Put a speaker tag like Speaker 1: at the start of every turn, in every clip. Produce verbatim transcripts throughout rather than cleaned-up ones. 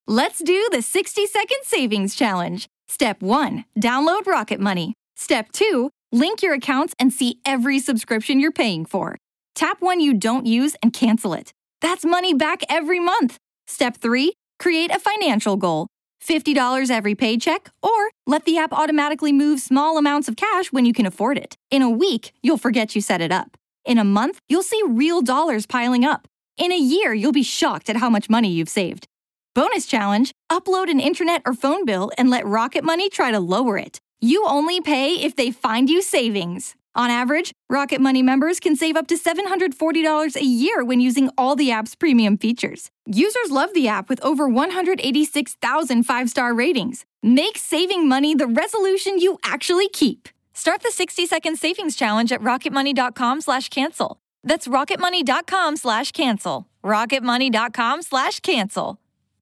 Speaker 1: Let's do the sixty second savings challenge. Step one, download Rocket Money. Step two, link your accounts and see every subscription you're paying for. Tap one you don't use and cancel it. That's money back every month. Step three, create a financial goal. fifty dollars every paycheck, or let the app automatically move small amounts of cash when you can afford it. In a week, you'll forget you set it up. In a month, you'll see real dollars piling up. In a year, you'll be shocked at how much money you've saved. Bonus challenge, upload an internet or phone bill and let Rocket Money try to lower it. You only pay if they find you savings. On average, Rocket Money members can save up to seven hundred forty dollars a year when using all the app's premium features. Users love the app with over one hundred eighty-six thousand five-star ratings. Make saving money the resolution you actually keep. Start the sixty second savings challenge at rocketmoney.com slash cancel. That's rocketmoney.com slash cancel. rocketmoney.com slash cancel.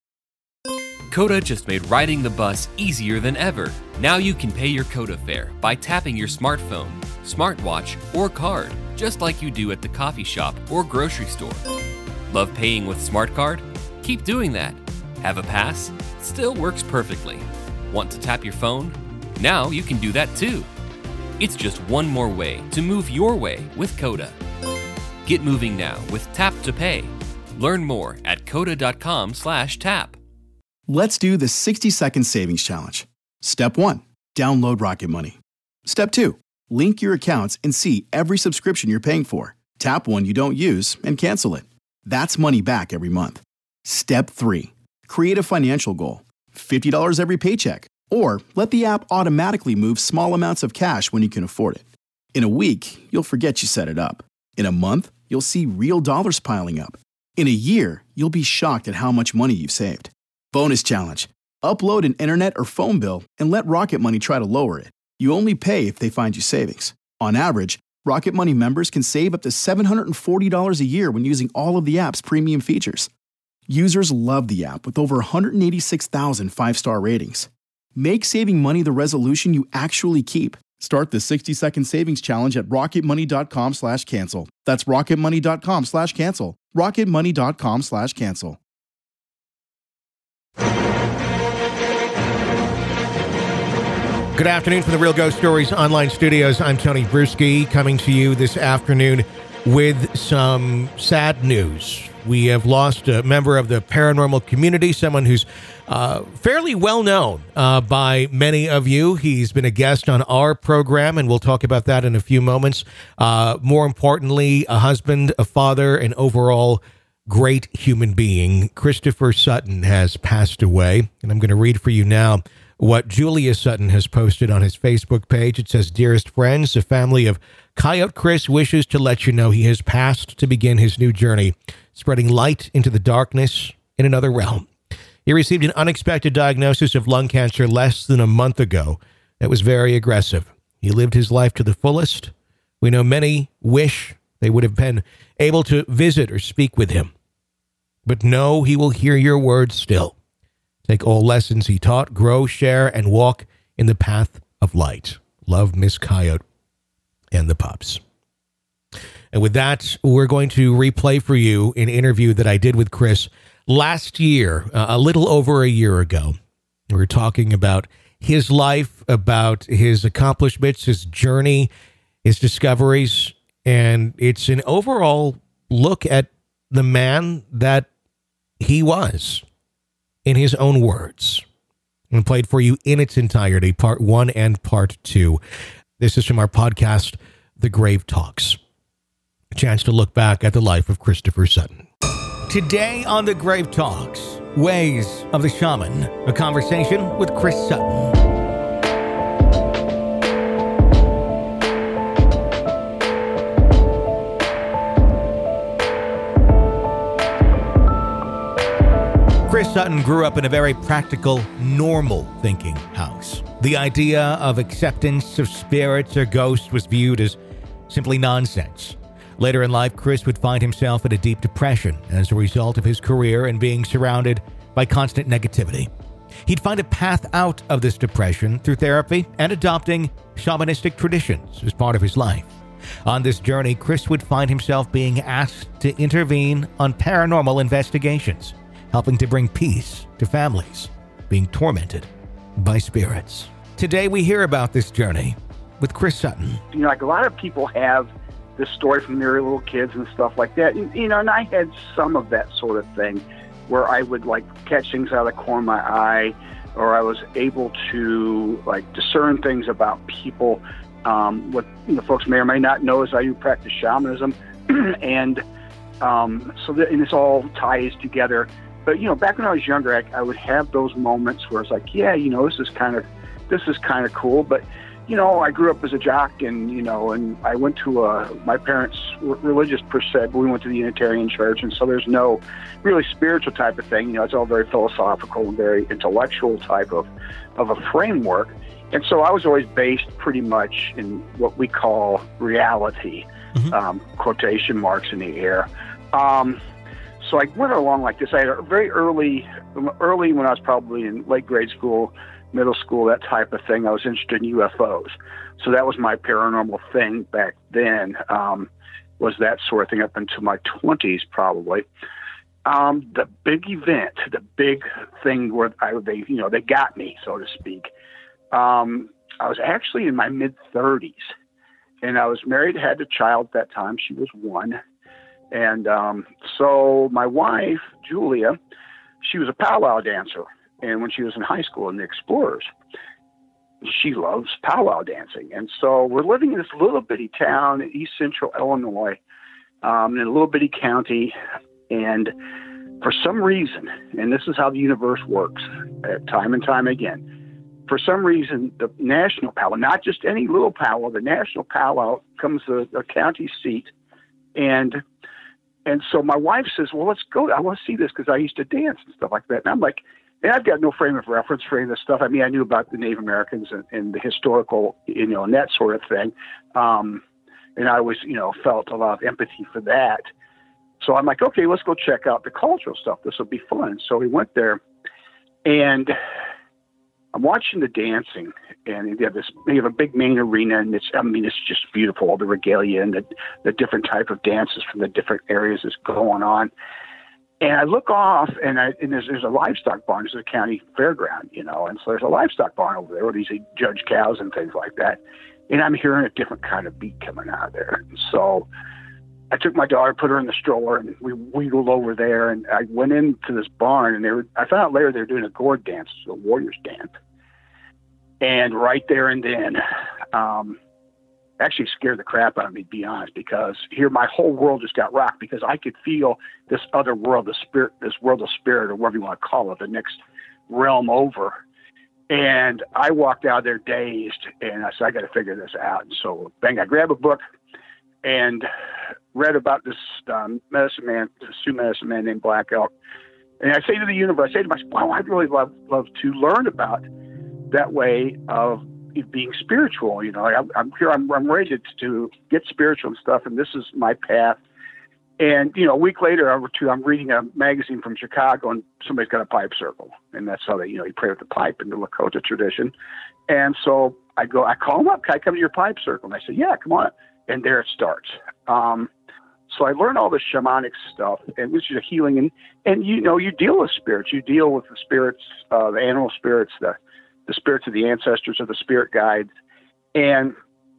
Speaker 2: Coda just made riding the bus easier than ever. Now you can pay your Coda fare by tapping your smartphone, smartwatch, or card, just like you do at the coffee shop or grocery store. Love paying with Smart Card? Keep doing that. Have a pass? Still works perfectly. Want to tap your phone? Now you can do that too. It's just one more way to move your way with Coda. Get moving now with Tap to Pay. Learn more at coda.com slash tap.
Speaker 3: Let's do the sixty second savings challenge. Step one, download Rocket Money. Step two, link your accounts and see every subscription you're paying for. Tap one you don't use and cancel it. That's money back every month. Step three, create a financial goal. fifty dollars every paycheck. Or let the app automatically move small amounts of cash when you can afford it. In a week, you'll forget you set it up. In a month, you'll see real dollars piling up. In a year, you'll be shocked at how much money you've saved. Bonus challenge. Upload an internet or phone bill and let Rocket Money try to lower it. You only pay if they find you savings. On average, Rocket Money members can save up to seven hundred forty dollars a year when using all of the app's premium features. Users love the app with over one hundred eighty-six thousand five-star ratings. Make saving money the resolution you actually keep. Start the sixty second savings challenge at rocketmoney.com slash cancel. That's rocketmoney.com slash cancel. rocketmoney.com slash cancel.
Speaker 4: Good afternoon from the Real Ghost Stories online studios. I'm Tony Bruschi, coming to you this afternoon with some sad news. We have lost a member of the paranormal community, someone who's uh, fairly well known uh, by many of you. He's been a guest on our program, and we'll talk about that in a few moments. Uh, more importantly, a husband, a father, an overall great human being. Christopher Sutton has passed away, and I'm going to read for you now what Julia Sutton has posted on his Facebook page. It says, "Dearest friends, the family of Coyote Chris wishes to let you know he has passed to begin his new journey, spreading light into the darkness in another realm. He received an unexpected diagnosis of lung cancer less than a month ago that was very aggressive. He lived his life to the fullest. We know many wish they would have been able to visit or speak with him. But know he will hear your words still. Take all lessons he taught, grow, share, and walk in the path of light. Love, Miss Coyote and the pups." And with that, we're going to replay for you an interview that I did with Chris last year, uh, a little over a year ago. We were talking about his life, about his accomplishments, his journey, his discoveries, and it's an overall look at the man that he was, in his own words, and played for you in its entirety, part one and part two. This is from our podcast, The Grave Talks. A chance to look back at the life of Christopher Sutton. Today on The Grave Talks, Ways of the Shaman, a conversation with Chris Sutton. Chris Sutton grew up in a very practical, normal thinking house. The idea of acceptance of spirits or ghosts was viewed as simply nonsense. Later in life, Chris would find himself in a deep depression as a result of his career and being surrounded by constant negativity. He'd find a path out of this depression through therapy and adopting shamanistic traditions as part of his life. On this journey, Chris would find himself being asked to intervene on paranormal investigations, helping to bring peace to families being tormented by spirits. Today we hear about this journey with Chris Sutton.
Speaker 5: You know, like a lot of people have this story from their little kids and stuff like that. And, you know, and I had some of that sort of thing where I would like catch things out of the corner of my eye, or I was able to like discern things about people. Um, what you know, folks may or may not know is I do practice shamanism, and um, so that, and this all ties together. But you know, back when I was younger, I, I would have those moments where it's like, yeah, you know, this is kind of this is kind of cool. But you know, I grew up as a jock, and you know, and I went to a, my parents were religious per se, but we went to the Unitarian Church, and so there's no really spiritual type of thing. You know, it's all very philosophical and very intellectual type of of a framework. And so I was always based pretty much in what we call reality, mm-hmm. um, quotation marks in the air. Um, so I went along like this. I had a very early, early when I was probably in late grade school, middle school, that type of thing, I was interested in U F Os. So that was my paranormal thing back then, um, was that sort of thing up until my twenties probably. Um, the big event, the big thing where I, they, you know, they got me, so to speak. Um, I was actually in my mid-thirties, and I was married, had a child at that time. She was one. And um, so my wife, Julia, she was a powwow dancer. And when she was in high school in the Explorers, she loves powwow dancing. And so we're living in this little bitty town in east central Illinois, um, in a little bitty county. And for some reason, and this is how the universe works uh, time and time again, for some reason, the national powwow, not just any little powwow, the national powwow comes to a county seat. And and so my wife says, well, let's go. I want to see this because I used to dance and stuff like that. And I'm like, and I've got no frame of reference for any of this stuff. I mean, I knew about the Native Americans and, and the historical, you know, and that sort of thing. Um, and I always, you know, felt a lot of empathy for that. So I'm like, okay, let's go check out the cultural stuff. This will be fun. So we went there, and I'm watching the dancing, and they have this, they have a big main arena, and it's, I mean, it's just beautiful, all the regalia and the, the different type of dances from the different areas that's going on. And I look off, and, I, and there's, there's a livestock barn. There's a county fairground, you know, and so there's a livestock barn over there where these judge cows and things like that. And I'm hearing a different kind of beat coming out of there. So I took my daughter, put her in the stroller, and we wheeled over there. And I went into this barn, and they were, I found out later they were doing a gourd dance, a warrior's dance. And right there and then, um, actually scared the crap out of me, to be honest, because here my whole world just got rocked because I could feel this other world, the spirit, this world of spirit, or whatever you want to call it, the next realm over. And I walked out there dazed, and I said, I got to figure this out. And so, bang, I grabbed a book and read about this um, medicine man, this Sioux medicine man named Black Elk. And I say to the universe, I say to myself, wow, I'd really love, love to learn about that way of being spiritual. You know, I, I'm here, I'm, I'm ready to, to get spiritual and stuff, and this is my path. And, you know, a week later or two, I'm reading a magazine from Chicago, and somebody's got a pipe circle. And that's how they, you know, you pray with the pipe in the Lakota tradition. And so I go, I call them up, can I come to your pipe circle? And I said, yeah, come on. And there it starts. Um, so I learned all this shamanic stuff, and which is a healing. And, and, you know, you deal with spirits. You deal with the spirits, uh, the animal spirits, the, the spirits of the ancestors, or the spirit guides. And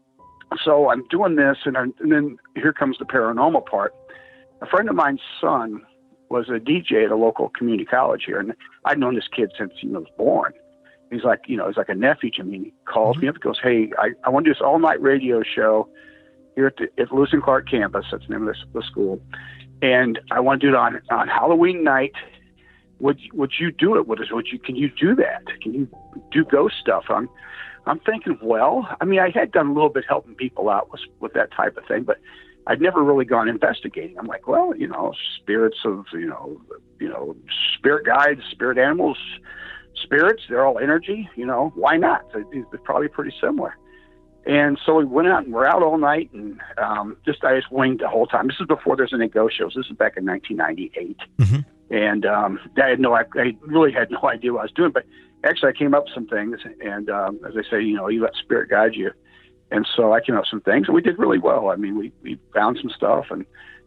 Speaker 5: so I'm doing this, and, I'm, and then here comes the paranormal part. A friend of mine's son was a D J at a local community college here, and I'd known this kid since he was born. He's like, you know, he's like a nephew to me. He calls me up and goes, hey, I, I want to do this all-night radio show here at the at Lewis and Clark campus. That's the name of this, the school. And I want to do it on, on Halloween night. Would would you do it with us? Would you, can you do that? Can you do ghost stuff? I'm, I'm thinking, well, I mean, I had done a little bit helping people out with, with that type of thing, but I'd never really gone investigating. I'm like, well, you know, spirits of, you know, you know, spirit guides, spirit animals, spirits, they're all energy, you know, why not? They're probably pretty similar. And so we went out, and we're out all night, and um, just, I just winged the whole time. This is before there's any ghost shows. This is back in nineteen ninety-eight. Mm-hmm. And um, I had no, I, I really had no idea what I was doing, but actually I came up with some things, and um, as I say, you know, you let spirit guide you. And so I came up with some things, and we did really well. I mean, we, we found some stuff, and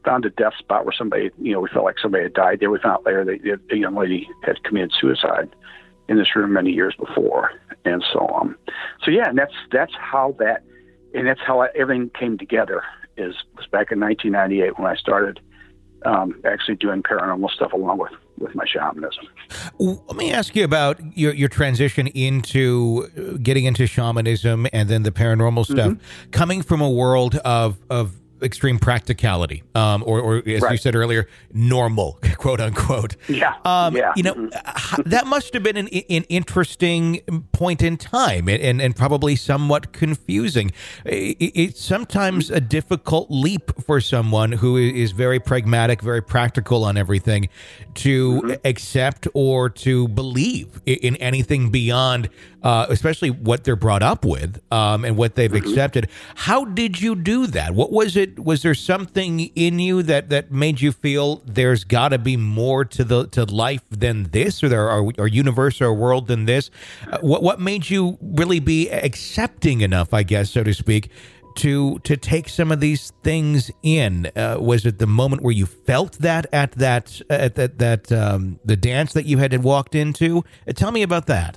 Speaker 5: found a death spot where somebody, you know, we felt like somebody had died there. We found out later that a young lady had committed suicide in this room many years before. And so, um, so yeah, and that's, that's how that, and that's how I, everything came together is was back in nineteen ninety-eight when I started, um, actually doing paranormal stuff along with, with my shamanism.
Speaker 4: Let me ask you about your, your transition into getting into shamanism and then the paranormal stuff, mm-hmm. coming from a world of, of extreme practicality, um, or, or as right. you said earlier, normal, quote unquote.
Speaker 5: Yeah.
Speaker 4: Um,
Speaker 5: yeah.
Speaker 4: You know,
Speaker 5: mm-hmm.
Speaker 4: that must have been an, an interesting point in time and, and probably somewhat confusing. It, it's sometimes a difficult leap for someone who is very pragmatic, very practical on everything to mm-hmm. accept or to believe in anything beyond, uh, especially what they're brought up with, um, and what they've mm-hmm. accepted. How did you do that? What was it? Was there something in you that, that made you feel there's got to be more to the to life than this, or there are or universe or world than this? Uh, what what made you really be accepting enough, I guess, so to speak, to to take some of these things in? Uh, was it the moment where you felt that at that at that that um, the dance that you had walked into? Uh, tell me about that.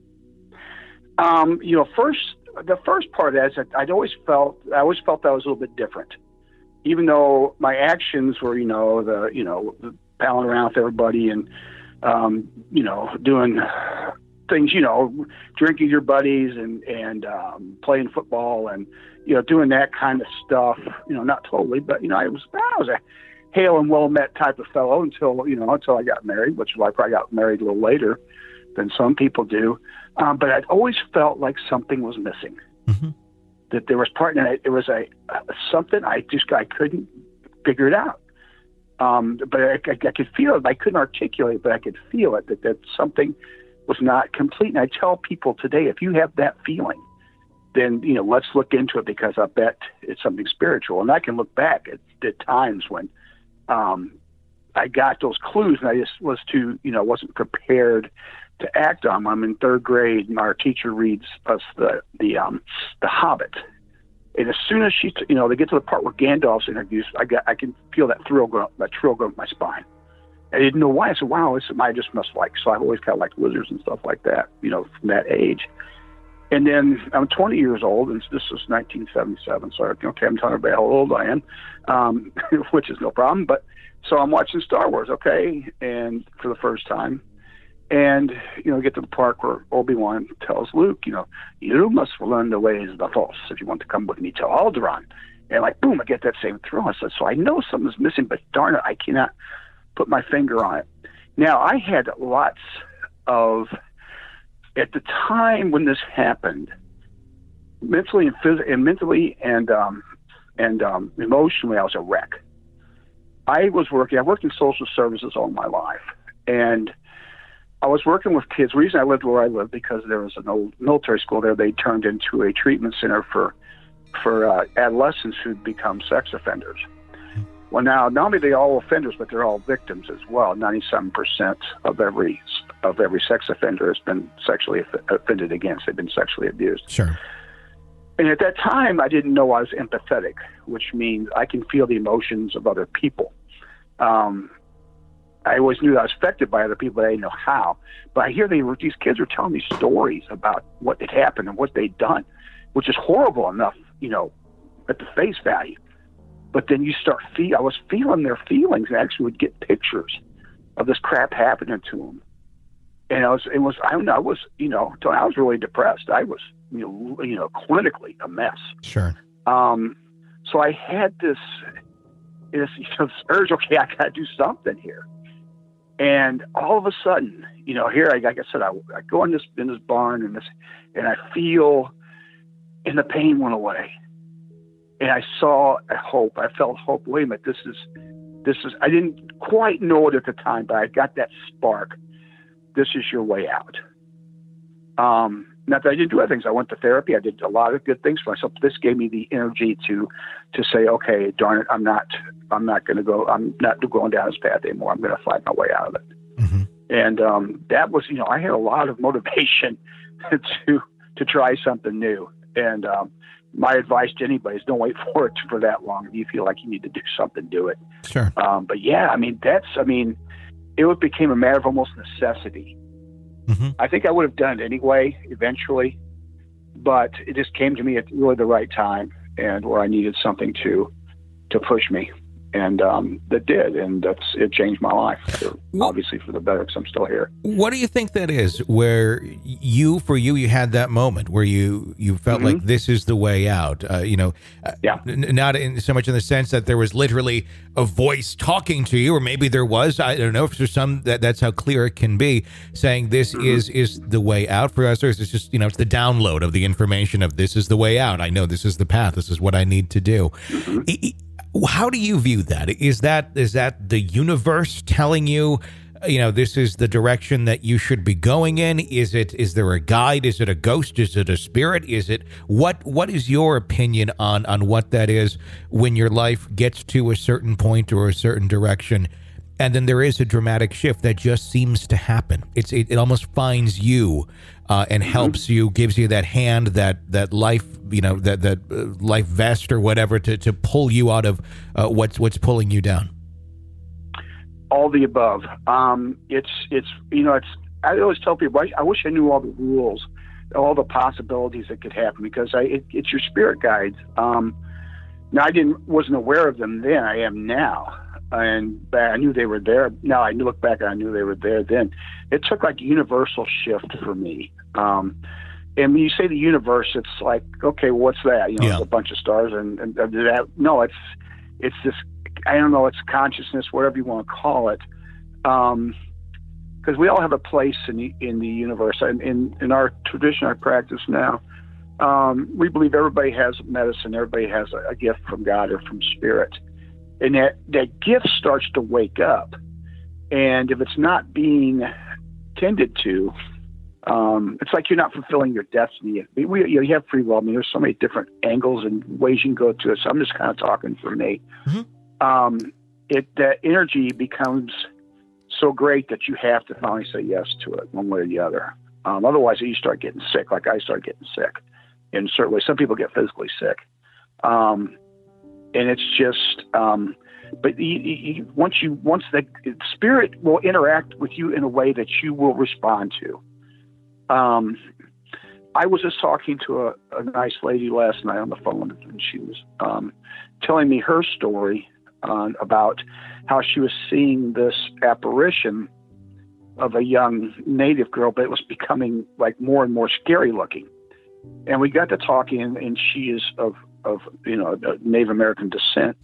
Speaker 5: Um, you know, first. The first part of that is that I'd always felt, I always felt that I was a little bit different, even though my actions were, you know, the, you know, the palling around with everybody and, um, you know, doing things, you know, drinking your buddies and, and, um, playing football and, you know, doing that kind of stuff, you know, not totally, but, you know, I was, I was a hale and well met type of fellow until, you know, until I got married, which I probably got married a little later than some people do. Um, but I'd always felt like something was missing, mm-hmm. that there was part in it. It was a, a something I just I couldn't figure it out. Um, but I, I, I could feel it. I couldn't articulate it, but I could feel it that that something was not complete. And I tell people today, if you have that feeling, then you know let's look into it because I bet it's something spiritual. And I can look back at, at times when um, I got those clues, and I just was too you know wasn't prepared to act on. I'm in third grade, and our teacher reads us the the um the Hobbit, and as soon as she, you know, they get to the part where Gandalf's introduced, I got I can feel that thrill go, that thrill go up my spine. I didn't know why. I said, "Wow, this I just must like." So I've always kind of liked wizards and stuff like that, you know, from that age. And then I'm twenty years old, and this was nineteen seventy-seven. So okay, I'm telling everybody how old I am, um, which is no problem. But so I'm watching Star Wars, okay, and for the first time. And, you know, get to the part where Obi-Wan tells Luke, you know, you must learn the ways of the Force if you want to come with me to Alderaan. And like, boom, I get that same thrill. I said, so I know something's missing, but darn it, I cannot put my finger on it. Now, I had lots of, at the time when this happened, mentally and physically, and mentally and um, and um, emotionally, I was a wreck. I was working, I worked in social services all my life. And I was working with kids. The reason I lived where I lived because there was an old military school there. They turned into a treatment center for for uh, adolescents who'd become sex offenders. Well, now not only are they all offenders, but they're all victims as well. Ninety-seven percent of every of every sex offender has been sexually offended against. They've been sexually abused.
Speaker 4: Sure.
Speaker 5: And at that time, I didn't know I was empathetic, which means I can feel the emotions of other people. Um, I always knew I was affected by other people, but I didn't know how. But I hear they were, these kids were telling me stories about what had happened and what they'd done, which is horrible enough, you know, at the face value. But then you start feel. I was feeling their feelings, and I actually would get pictures of this crap happening to them. And I was, it was, I don't know, I was, you know, I was really depressed. I was, you know, you know, clinically a mess.
Speaker 4: Sure.
Speaker 5: Um, so I had this, this, you know, this urge. Okay, I got to do something here. And all of a sudden, you know, here, I, like I said, I, I go in this in this barn and this, and I feel, and the pain went away, and I saw a hope. I felt hope. Wait a minute, this is, this is. I didn't quite know it at the time, but I got that spark. This is your way out. Um, not that I didn't do other things. I went to therapy. I did a lot of good things for myself. This gave me the energy to, to say, okay, darn it, I'm not, I'm not going to go, I'm not going down this path anymore. I'm going to fight my way out of it. Mm-hmm. And um, that was, you know, I had a lot of motivation to, to try something new. And um, my advice to anybody is don't wait for it for that long. If you feel like you need to do something, do it.
Speaker 4: Sure.
Speaker 5: Um, but yeah, I mean, that's, I mean, it became a matter of almost necessity.
Speaker 4: Mm-hmm.
Speaker 5: I think I would have done it anyway, eventually, but it just came to me at really the right time and where I needed something to, to push me. And um, that did, and that's it changed my life, for, obviously for the better, because I'm still here.
Speaker 4: What do you think that is, where you, for you, you had that moment where you, you felt
Speaker 5: Mm-hmm.
Speaker 4: like this is the way out, uh, you know, uh,
Speaker 5: Yeah.
Speaker 4: n- not in so much in the sense that there was literally a voice talking to you, or maybe there was, I don't know if there's some, that that's how clear it can be, saying this
Speaker 5: Mm-hmm.
Speaker 4: is, is the way out for us, or is this just, you know, it's the download of the information of this is the way out. I know this is the path. This is what I need to do.
Speaker 5: Mm-hmm.
Speaker 4: I- I- How do you view that? Is that is that the universe telling you, you know, this is the direction that you should be going in? Is it is there a guide? Is it a ghost? Is it a spirit? Is it what what is your opinion on on what that is when your life gets to a certain point or a certain direction, and then there is a dramatic shift that just seems to happen? It's it, it almost finds you uh, and helps you, gives you that hand, that that life, you know, that that uh, life vest or whatever to, to pull you out of uh, what's what's pulling you down.
Speaker 5: All the above. Um, it's it's you know it's. I always tell people I, I wish I knew all the rules, all the possibilities that could happen, because I it, it's your spirit guides. Um, now I didn't wasn't aware of them then. I am now. And I knew they were there. Now I look back and I knew they were there then. It took like a universal shift for me. Um, and when you say the universe, it's like, okay, what's that? You know,
Speaker 4: Yeah.
Speaker 5: it's a bunch of stars and, and that. No, it's it's this. I don't know. It's consciousness, whatever you want to call it. Um, because we all have a place in the in the universe. And in in our tradition, I practice now. Um, we believe everybody has medicine. Everybody has a, a gift from God or from spirit. And that, that gift starts to wake up. And if it's not being tended to, um, it's like you're not fulfilling your destiny. We, we, you, know, you have free will. I mean, there's so many different angles and ways you can go to it. So I'm just kind of talking for me.
Speaker 4: Mm-hmm.
Speaker 5: Um, it that energy becomes so great that you have to finally say yes to it one way or the other. Um, otherwise, you start getting sick, like I started getting sick. And certainly some people get physically sick. Um, And it's just, um, but you, you, once you, once the spirit will interact with you in a way that you will respond to. Um, I was just talking to a, a nice lady last night on the phone, and she was um, telling me her story uh, about how she was seeing this apparition of a young native girl, but it was becoming like more and more scary looking. And we got to talking, and, and she is of, of, you know, Native American descent.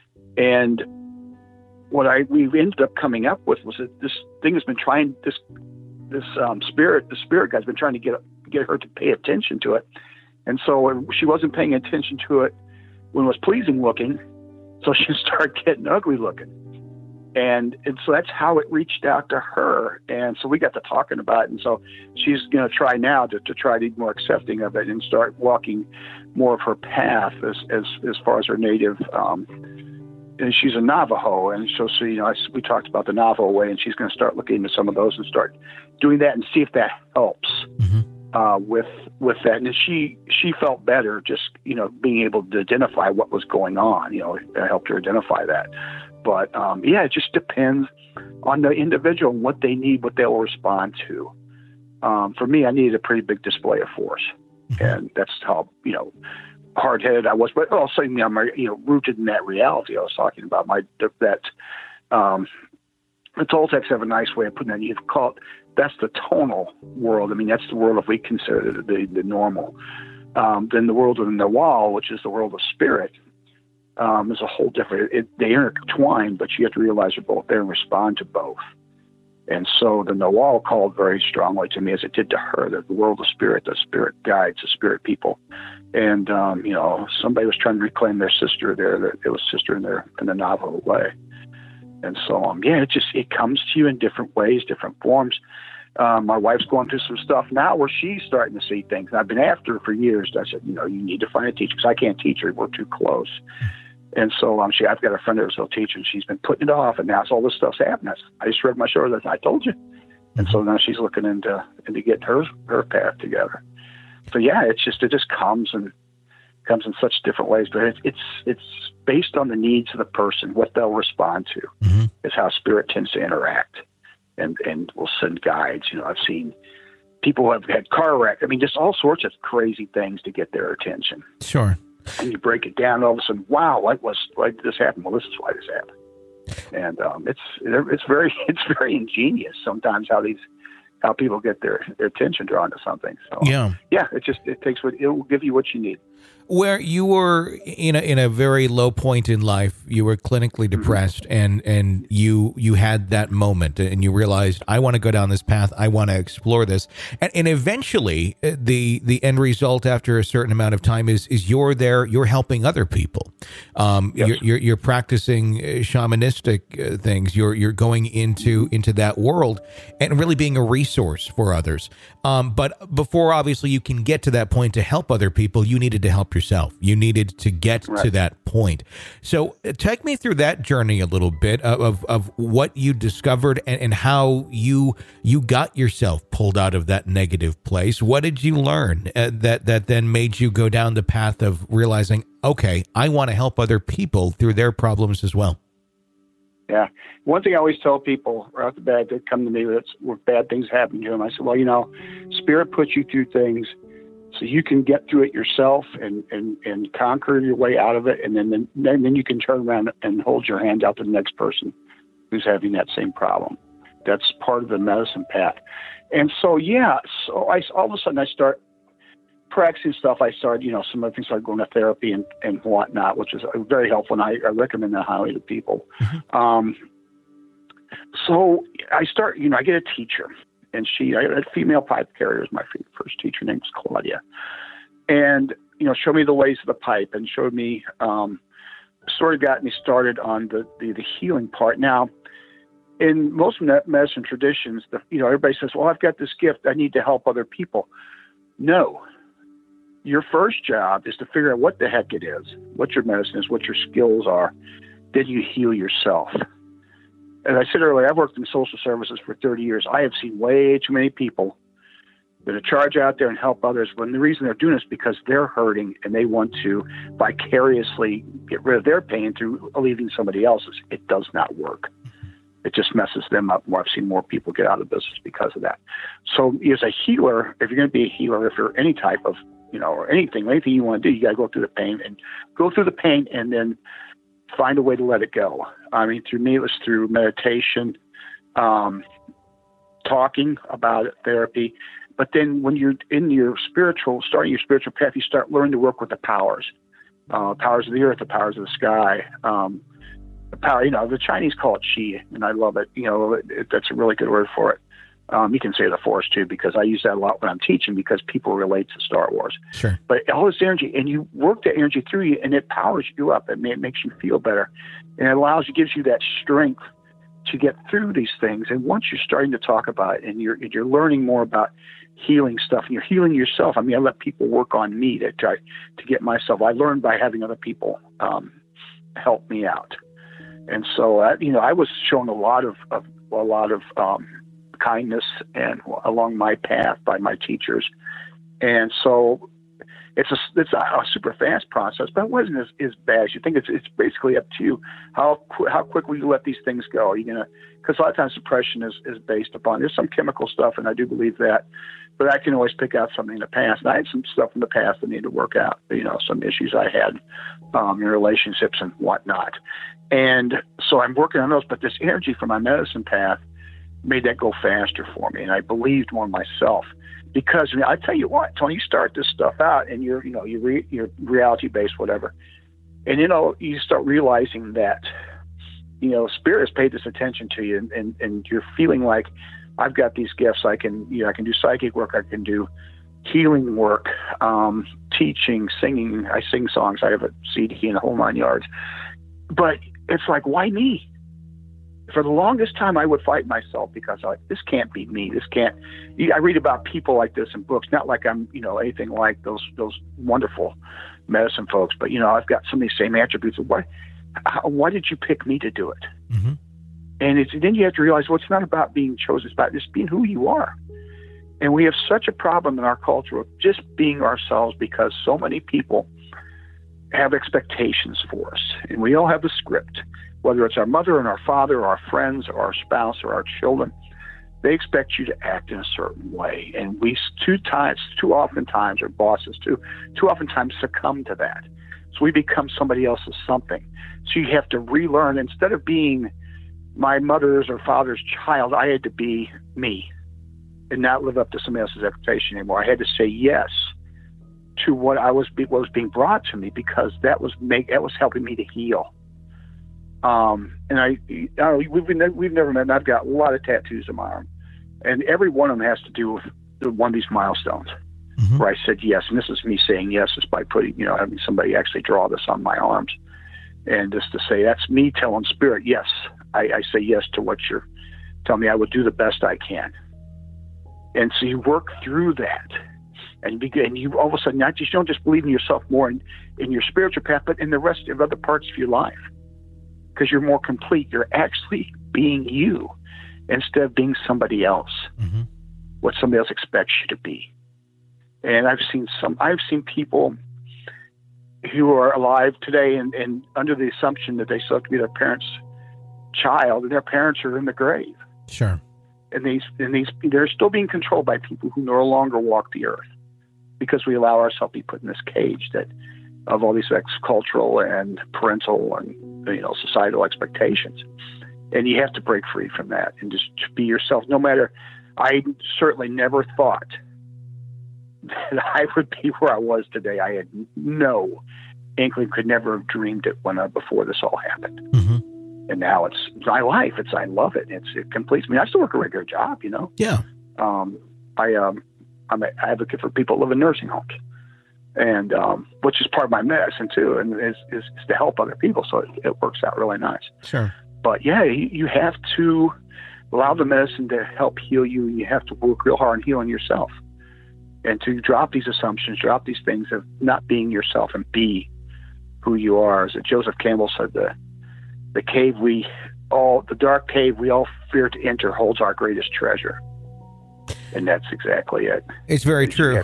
Speaker 5: And what I, we ended up coming up with was that this thing has been trying, this, this um, spirit, the spirit guy's been trying to get, get her to pay attention to it. And so she wasn't paying attention to it when it was pleasing looking. So she started getting ugly looking. And, and so that's how it reached out to her. And so we got to talking about it. And so she's going to try now to, to try to be more accepting of it and start walking more of her path as, as, as far as her native, um, and she's a Navajo. And so, so, you know, I, we talked about the Navajo way, and she's going to start looking into some of those and start doing that and see if that helps, mm-hmm. uh, with, with that. And she, she felt better just, you know, being able to identify what was going on, you know, it helped her identify that. But, um, yeah, it just depends on the individual and what they need, what they'll respond to. Um, for me, I needed a pretty big display of force. Mm-hmm. And that's how, you know, hard-headed I was. But also, you know, I'm, you know, rooted in that reality I was talking about. My that um, the Toltecs have a nice way of putting that. You call it, that's the tonal world. I mean, that's the world if we consider it the, the normal. Um, then the world of the Nawal, which is the world of spirit, Um, is a whole different, it, they intertwine, but you have to realize they're both there and respond to both. And so the Nawal called very strongly to me, as it did to her, that the world of spirit, the spirit guides, the spirit people. And, um, you know, somebody was trying to reclaim their sister there, that it was sister in their, in the Navajo way. And so, um, yeah, it just, it comes to you in different ways, different forms. Um, my wife's going through some stuff now where she's starting to see things. And I've been after her for years. I said, you know, you need to find a teacher because I can't teach her. We're too close. And so um, she, I've got a friend that will teach, and she's been putting it off, and now all this stuff's happening. I just read my shoulders. I told you. And so now she's looking into into getting her her path together. So yeah, it's just it just comes, and comes in such different ways, but it's it's it's based on the needs of the person, what they'll respond to, mm-hmm. is how spirit tends to interact, and and will send guides. You know, I've seen people who have had car wreck. I mean, just all sorts of crazy things to get their attention.
Speaker 4: Sure.
Speaker 5: And you break it down, and all of a sudden, wow, why was why did this happen? Well, this is why this happened. And um, it's it's very it's very ingenious sometimes how these. how people get their, their attention drawn to something. So
Speaker 4: yeah,
Speaker 5: yeah, it just it takes what it will give you what you need.
Speaker 4: Where you were in a in a very low point in life, you were clinically depressed, mm-hmm. and and you you had that moment, and you realized, I want to go down this path, I want to explore this, and and eventually the the end result after a certain amount of time is is you're there, you're helping other people, um, yes. you're, you're you're practicing shamanistic things, you're you're going into into that world and really being a resource for others. Um, but before obviously you can get to that point to help other people, you needed to help yourself. You needed to get right. to that point. So uh, take me through that journey a little bit of, of, of what you discovered and, and how you you got yourself pulled out of that negative place. What did you learn uh, that, that then made you go down the path of realizing, okay, I want to help other people through their problems as well?
Speaker 5: Yeah. One thing I always tell people right off the bat that come to me with, with bad things happening to them, I said, well, you know, Spirit puts you through things so you can get through it yourself and, and, and conquer your way out of it. And then, then, then you can turn around and hold your hand out to the next person who's having that same problem. That's part of the medicine path. And so, yeah, so I, all of a sudden I start practicing stuff. I started, you know, some of the things started going to therapy and, and whatnot, which is very helpful. And I, I recommend that highly to people. Mm-hmm. Um, so I start, you know, I get a teacher. And she, I had a female pipe carrier as my first teacher. Her name was Claudia. And, you know, showed me the ways of the pipe and showed me, um, sort of got me started on the, the, the healing part. Now, in most medicine traditions, the, you know, everybody says, well, I've got this gift, I need to help other people. No. Your first job is to figure out what the heck it is, what your medicine is, what your skills are. Then you heal yourself. As I said earlier, I've worked in social services for thirty years. I have seen way too many people that are charged out there and help others when the reason they're doing it is because they're hurting and they want to vicariously get rid of their pain through alleviating somebody else's. It does not work. It just messes them up more. I've seen more people get out of business because of that. So as a healer, if you're going to be a healer, if you're any type of, you know, or anything, anything you want to do, you got to go through the pain and go through the pain and then find a way to let it go. I mean, through me, it was through meditation, um, talking about it, therapy. But then when you're in your spiritual, starting your spiritual path, you start learning to work with the powers, uh, powers of the earth, the powers of the sky, um, the power, you know, the Chinese call it Qi, and I love it. You know, it, it, that's a really good word for it. Um, you can say the Force too, because I use that a lot when I'm teaching because people relate to Star Wars.
Speaker 4: Sure.
Speaker 5: But all this energy, and you work that energy through you, and it powers you up. It, it makes you feel better, and it allows you, gives you that strength to get through these things. And once you're starting to talk about it, and you're and you're learning more about healing stuff, and you're healing yourself. I mean, I let people work on me to try to get myself. I learned by having other people um, help me out, and so uh, you know, I was shown a lot of, of a lot of. Um, kindness and along my path by my teachers. And so it's a, it's a, a super fast process, but it wasn't as, as bad as you think. It's, it's basically up to you. How, qu- how quick will you let these things go? Are you going to, because a lot of times depression is, is based upon, there's some chemical stuff, and I do believe that, but I can always pick out something in the past. And I had some stuff in the past that needed to work out, you know, some issues I had um, in relationships and whatnot. And so I'm working on those, but this energy from my medicine path made that go faster for me. And I believed more in myself because, I mean, I tell you what, Tony, you start this stuff out and you're, you know, you're, re- you're reality based, whatever. And, you know, you start realizing that, you know, Spirit has paid this attention to you, and, and, and you're feeling like I've got these gifts. I can, you know, I can do psychic work. I can do healing work, um, teaching, singing. I sing songs. I have a C D and the whole nine yards, but it's like, why me? For the longest time, I would fight myself because I like, this can't be me. This can't. I read about people like this in books. Not like I'm, you know, anything like those those wonderful medicine folks, but you know, I've got some of these same attributes. Why? How, why did you pick me to do it? Mm-hmm. And it's then you have to realize, well, it's not about being chosen. It's about just being who you are. And we have such a problem in our culture of just being ourselves because so many people have expectations for us, and we all have a script, whether it's our mother and our father or our friends or our spouse or our children. They expect you to act in a certain way, and we too times, too often times, or bosses too, too often times succumb to that. So we become somebody else's something. So you have to relearn. Instead of being my mother's or father's child, I had to be me and not live up to somebody else's expectation anymore. I had to say yes to what I was what was being brought to me, because that was make that was helping me to heal. Um, and I, I don't know, we've we've never met, and I've got a lot of tattoos on my arm, and every one of them has to do with one of these milestones. Mm-hmm. Where I said yes, and this is me saying yes is by putting, you know, having somebody actually draw this on my arms, and just to say that's me telling spirit yes. I, I say yes to what you're telling me. I would do the best I can, and so you work through that. And, begin, and you all of a sudden not just you don't just believe in yourself more in, in your spiritual path, but in the rest of other parts of your life, because you're more complete. You're actually being you instead of being somebody else, mm-hmm. what somebody else expects you to be. And I've seen some. I've seen people who are alive today and, and under the assumption that they still have to be their parents' child, and their parents are in the grave.
Speaker 4: Sure.
Speaker 5: And these and these they're still being controlled by people who no longer walk the earth, because we allow ourselves to be put in this cage that of all these ex-cultural and parental and, you know, societal expectations. And you have to break free from that and just be yourself. No matter, I certainly never thought that I would be where I was today. I had no inkling, could never have dreamed it when I, before this all happened. Mm-hmm. And now it's my life. It's, I love it. It's, it completes me. I still work a regular job, you know?
Speaker 4: Yeah.
Speaker 5: Um, I, um, I'm an advocate for people who live in nursing homes, and um, which is part of my medicine too, and is, is, is to help other people. So it, it works out really nice.
Speaker 4: Sure.
Speaker 5: But yeah, you, you have to allow the medicine to help heal you, and you have to work real hard on healing yourself, and to drop these assumptions, drop these things of not being yourself, and be who you are. As Joseph Campbell said, the the cave we all, the dark cave we all fear to enter holds our greatest treasure. And that's exactly it.
Speaker 4: It's very true.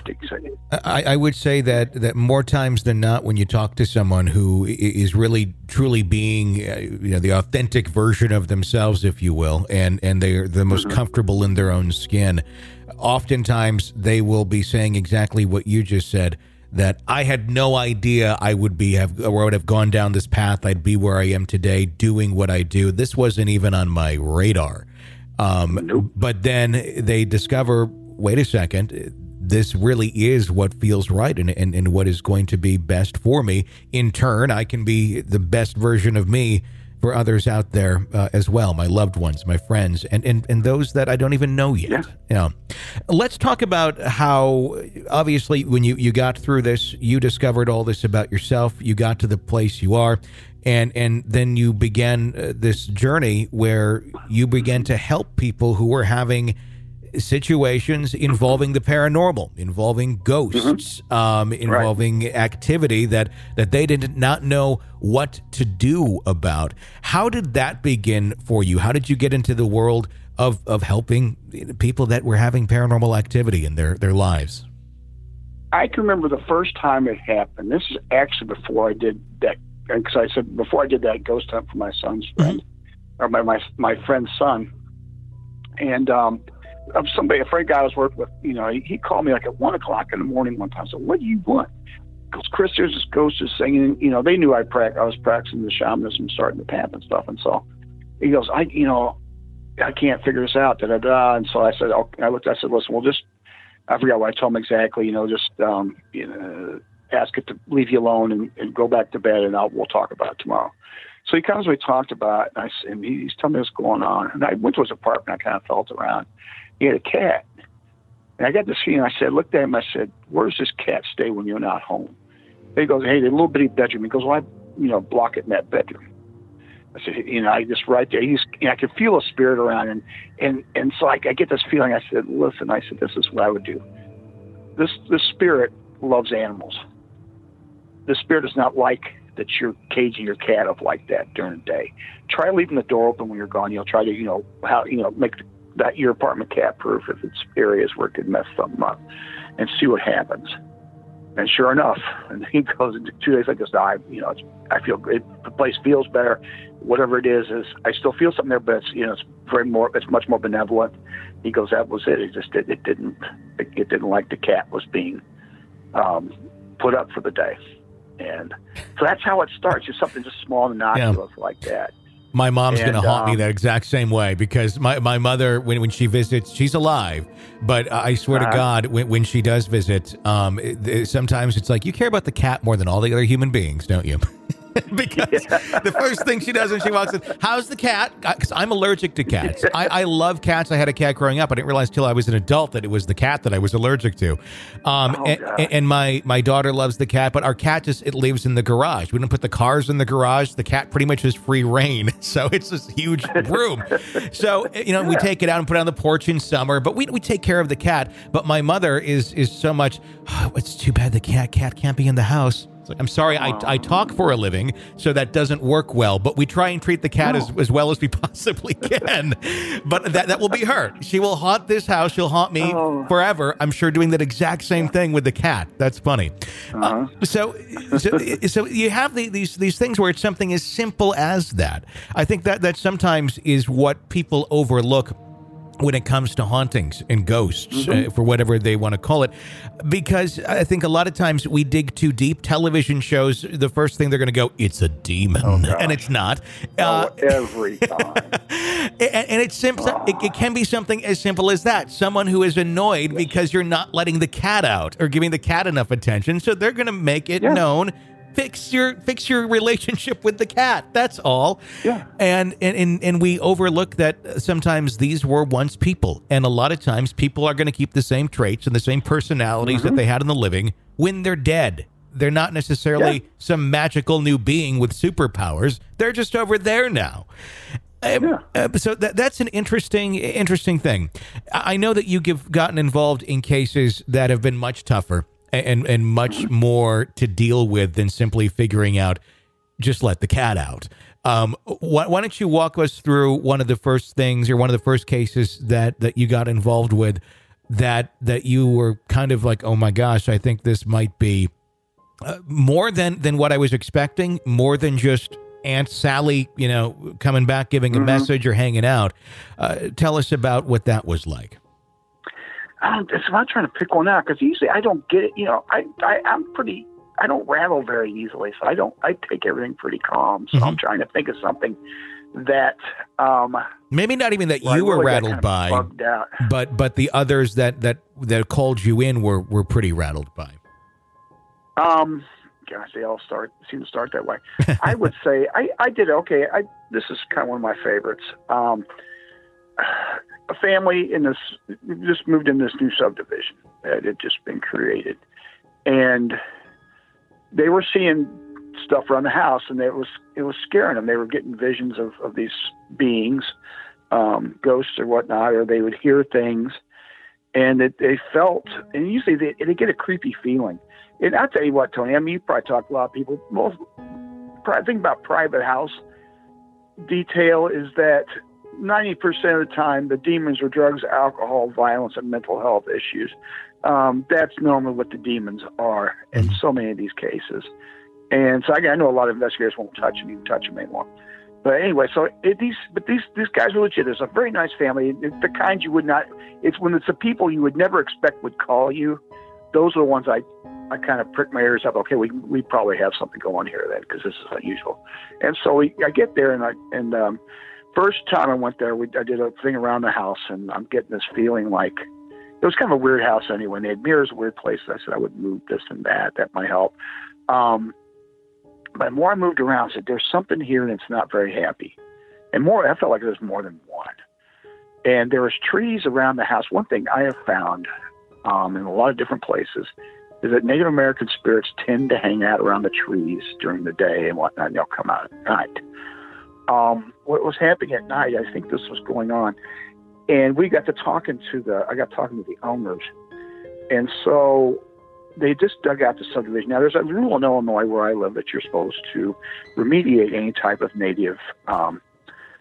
Speaker 4: I, I would say that, that more times than not, when you talk to someone who is really, truly being, uh, you know, the authentic version of themselves, if you will, and, and they're the most mm-hmm. comfortable in their own skin, oftentimes they will be saying exactly what you just said, that I had no idea I would be, have, or I would have gone down this path. I'd be where I am today doing what I do. This wasn't even on my radar. Um, nope. But then they discover, wait a second, this really is what feels right and, and, and what is going to be best for me. In turn, I can be the best version of me for others out there uh, as well, my loved ones, my friends, and, and, and those that I don't even know yet. Yeah. You know. Let's talk about how, obviously, when you, you got through this, you discovered all this about yourself, you got to the place you are. And and then you began uh, this journey where you began to help people who were having situations involving the paranormal, involving ghosts, mm-hmm. um, involving right. activity that, that they did not know what to do about. How did that begin for you? How did you get into the world of, of helping people that were having paranormal activity in their, their lives?
Speaker 5: I can remember the first time it happened. This is actually before I did that. Because I said before I did that ghost hunt for my son's friend, mm-hmm. or my, my my friend's son, and um, of somebody, a friend guy I was working with, you know, he, he called me like at one o'clock in the morning one time. I said, "What do you want?" Because Chris, there's this ghost is singing. You know, they knew I prac- I was practicing the shamanism, starting the path and stuff, and so he goes, "I, you know, I can't figure this out." Da da da. And so I said, oh, I looked, I said, "Listen, we'll just," I forgot what I told him exactly. You know, just um, you know. ask it to leave you alone and, and go back to bed, and I'll, we'll talk about it tomorrow. So he comes, we talked about it, and, I, and he's telling me what's going on. And I went to his apartment, I kind of felt around. He had a cat. And I got this feeling, I said, looked at him, I said, where does this cat stay when you're not home? And he goes, hey, the little bitty bedroom. He goes, well, I, you know, block it in that bedroom. I said, you know, I just right there, he's, you know, I could feel a spirit around. And, and, and so I, I get this feeling, I said, listen, I said, this is what I would do. This, this spirit loves animals. The spirit is not like that you're caging your cat up like that during the day. Try leaving the door open when you're gone. You'll try to, you know, how you know make that your apartment cat proof if it's areas where it could mess something up, and see what happens. And sure enough, and he goes into two days like this. I, you know, it's, I feel it, the place feels better. Whatever it is, is I still feel something there, but it's, you know, it's very more, it's much more benevolent. He goes, that was it. It just it, it didn't, it, it didn't like the cat was being um, put up for the day, and so that's how it starts. Just something just small and innocuous yeah. like that.
Speaker 4: My mom's going to haunt
Speaker 5: um,
Speaker 4: me that exact same way because my, my mother, when, when she visits, she's alive. But I swear uh, to God, when, when she does visit, um, it, it, sometimes it's like, you care about the cat more than all the other human beings, don't you? Because yeah. the first thing she does when she walks in, how's the cat? Because I'm allergic to cats. I, I love cats. I had a cat growing up. I didn't realize till I was an adult that it was the cat that I was allergic to. Um, oh, and, and my, my daughter loves the cat, but our cat just, it lives in the garage. We don't put the cars in the garage. The cat pretty much has free reign. So it's this huge room. So, you know, yeah. we take it out and put it on the porch in summer, but we, we take care of the cat. But my mother is, is so much, oh, it's too bad the cat, cat can't be in the house. Like, I'm sorry, I, I talk for a living, so that doesn't work well. But we try and treat the cat no. as, as well as we possibly can. But that, that will be her. She will haunt this house. She'll haunt me oh. forever. I'm sure doing that exact same thing with the cat. That's funny. Uh-huh. Uh, so, so so you have the, these these things where it's something as simple as that. I think that that sometimes is what people overlook when it comes to hauntings and ghosts, mm-hmm. uh, for whatever they want to call it, because I think a lot of times we dig too deep. Television shows, the first thing they're going to go, it's a demon, oh, and it's not.
Speaker 5: Uh, oh, every time.
Speaker 4: and, and it's simple. Oh. It, it can be something as simple as that. Someone who is annoyed yes. because you're not letting the cat out or giving the cat enough attention, so they're going to make it yeah. known. Fix your fix your relationship with the cat. That's all.
Speaker 5: Yeah.
Speaker 4: And, and and and we overlook that sometimes these were once people, and a lot of times people are going to keep the same traits and the same personalities mm-hmm. that they had in the living when they're dead. They're not necessarily yeah. some magical new being with superpowers. They're just over there now. Yeah. Uh, so that that's an interesting interesting thing. I know that you've gotten involved in cases that have been much tougher. And and much more to deal with than simply figuring out, just let the cat out. Um, why, why don't you walk us through one of the first things or one of the first cases that, that you got involved with that that you were kind of like, oh my gosh, I think this might be uh, more than, than what I was expecting, more than just Aunt Sally, you know, coming back, giving a mm-hmm. message or hanging out. Uh, tell us about what that was like.
Speaker 5: Um, it's about trying to pick one out because usually I don't get it. You know, I, I I'm pretty. I don't rattle very easily, so I don't. I take everything pretty calm. So mm-hmm. I'm trying to think of something that um,
Speaker 4: maybe not even that you were really rattled by, bugged out. but but the others that that that called you in were were pretty rattled by.
Speaker 5: Um, gosh, they all start seem to start that way. I would say I I did okay. I this is kind of one of my favorites. Um. A family in this just moved in this new subdivision that had just been created, and they were seeing stuff around the house, and it was it was scaring them. They were getting visions of, of these beings, um, ghosts or whatnot, or they would hear things, and it, they felt. And usually they, they get a creepy feeling. And I'll tell you what, Tony. I mean, you probably talk to a lot of people. Most probably think about private house detail is that ninety percent of the time, the demons are drugs, alcohol, violence, and mental health issues. Um, that's normally what the demons are in so many of these cases. And so I, I know a lot of investigators won't touch them, even touch them anymore. But anyway, so it, these, but these, these guys are legit. It's a very nice family. It's the kind you would not, it's when it's the people you would never expect would call you. Those are the ones I, I kind of prick my ears up. Okay, we we probably have something going here then, because this is unusual. And so we, I get there and I, and, um, first time I went there, we, I did a thing around the house, and I'm getting this feeling like it was kind of a weird house anyway. And they had mirrors, weird places. I said I would move this and that. That might help. Um, but the more I moved around, I said, there's something here that's not very happy. And more, I felt like there's more than one. And there was trees around the house. One thing I have found um, in a lot of different places is that Native American spirits tend to hang out around the trees during the day and whatnot, and they'll come out at night. Um, what was happening at night, I think this was going on. And we got to talking to the, I got talking to the owners. And so they just dug out the subdivision. Now there's a rule in Illinois where I live that you're supposed to remediate any type of native, um,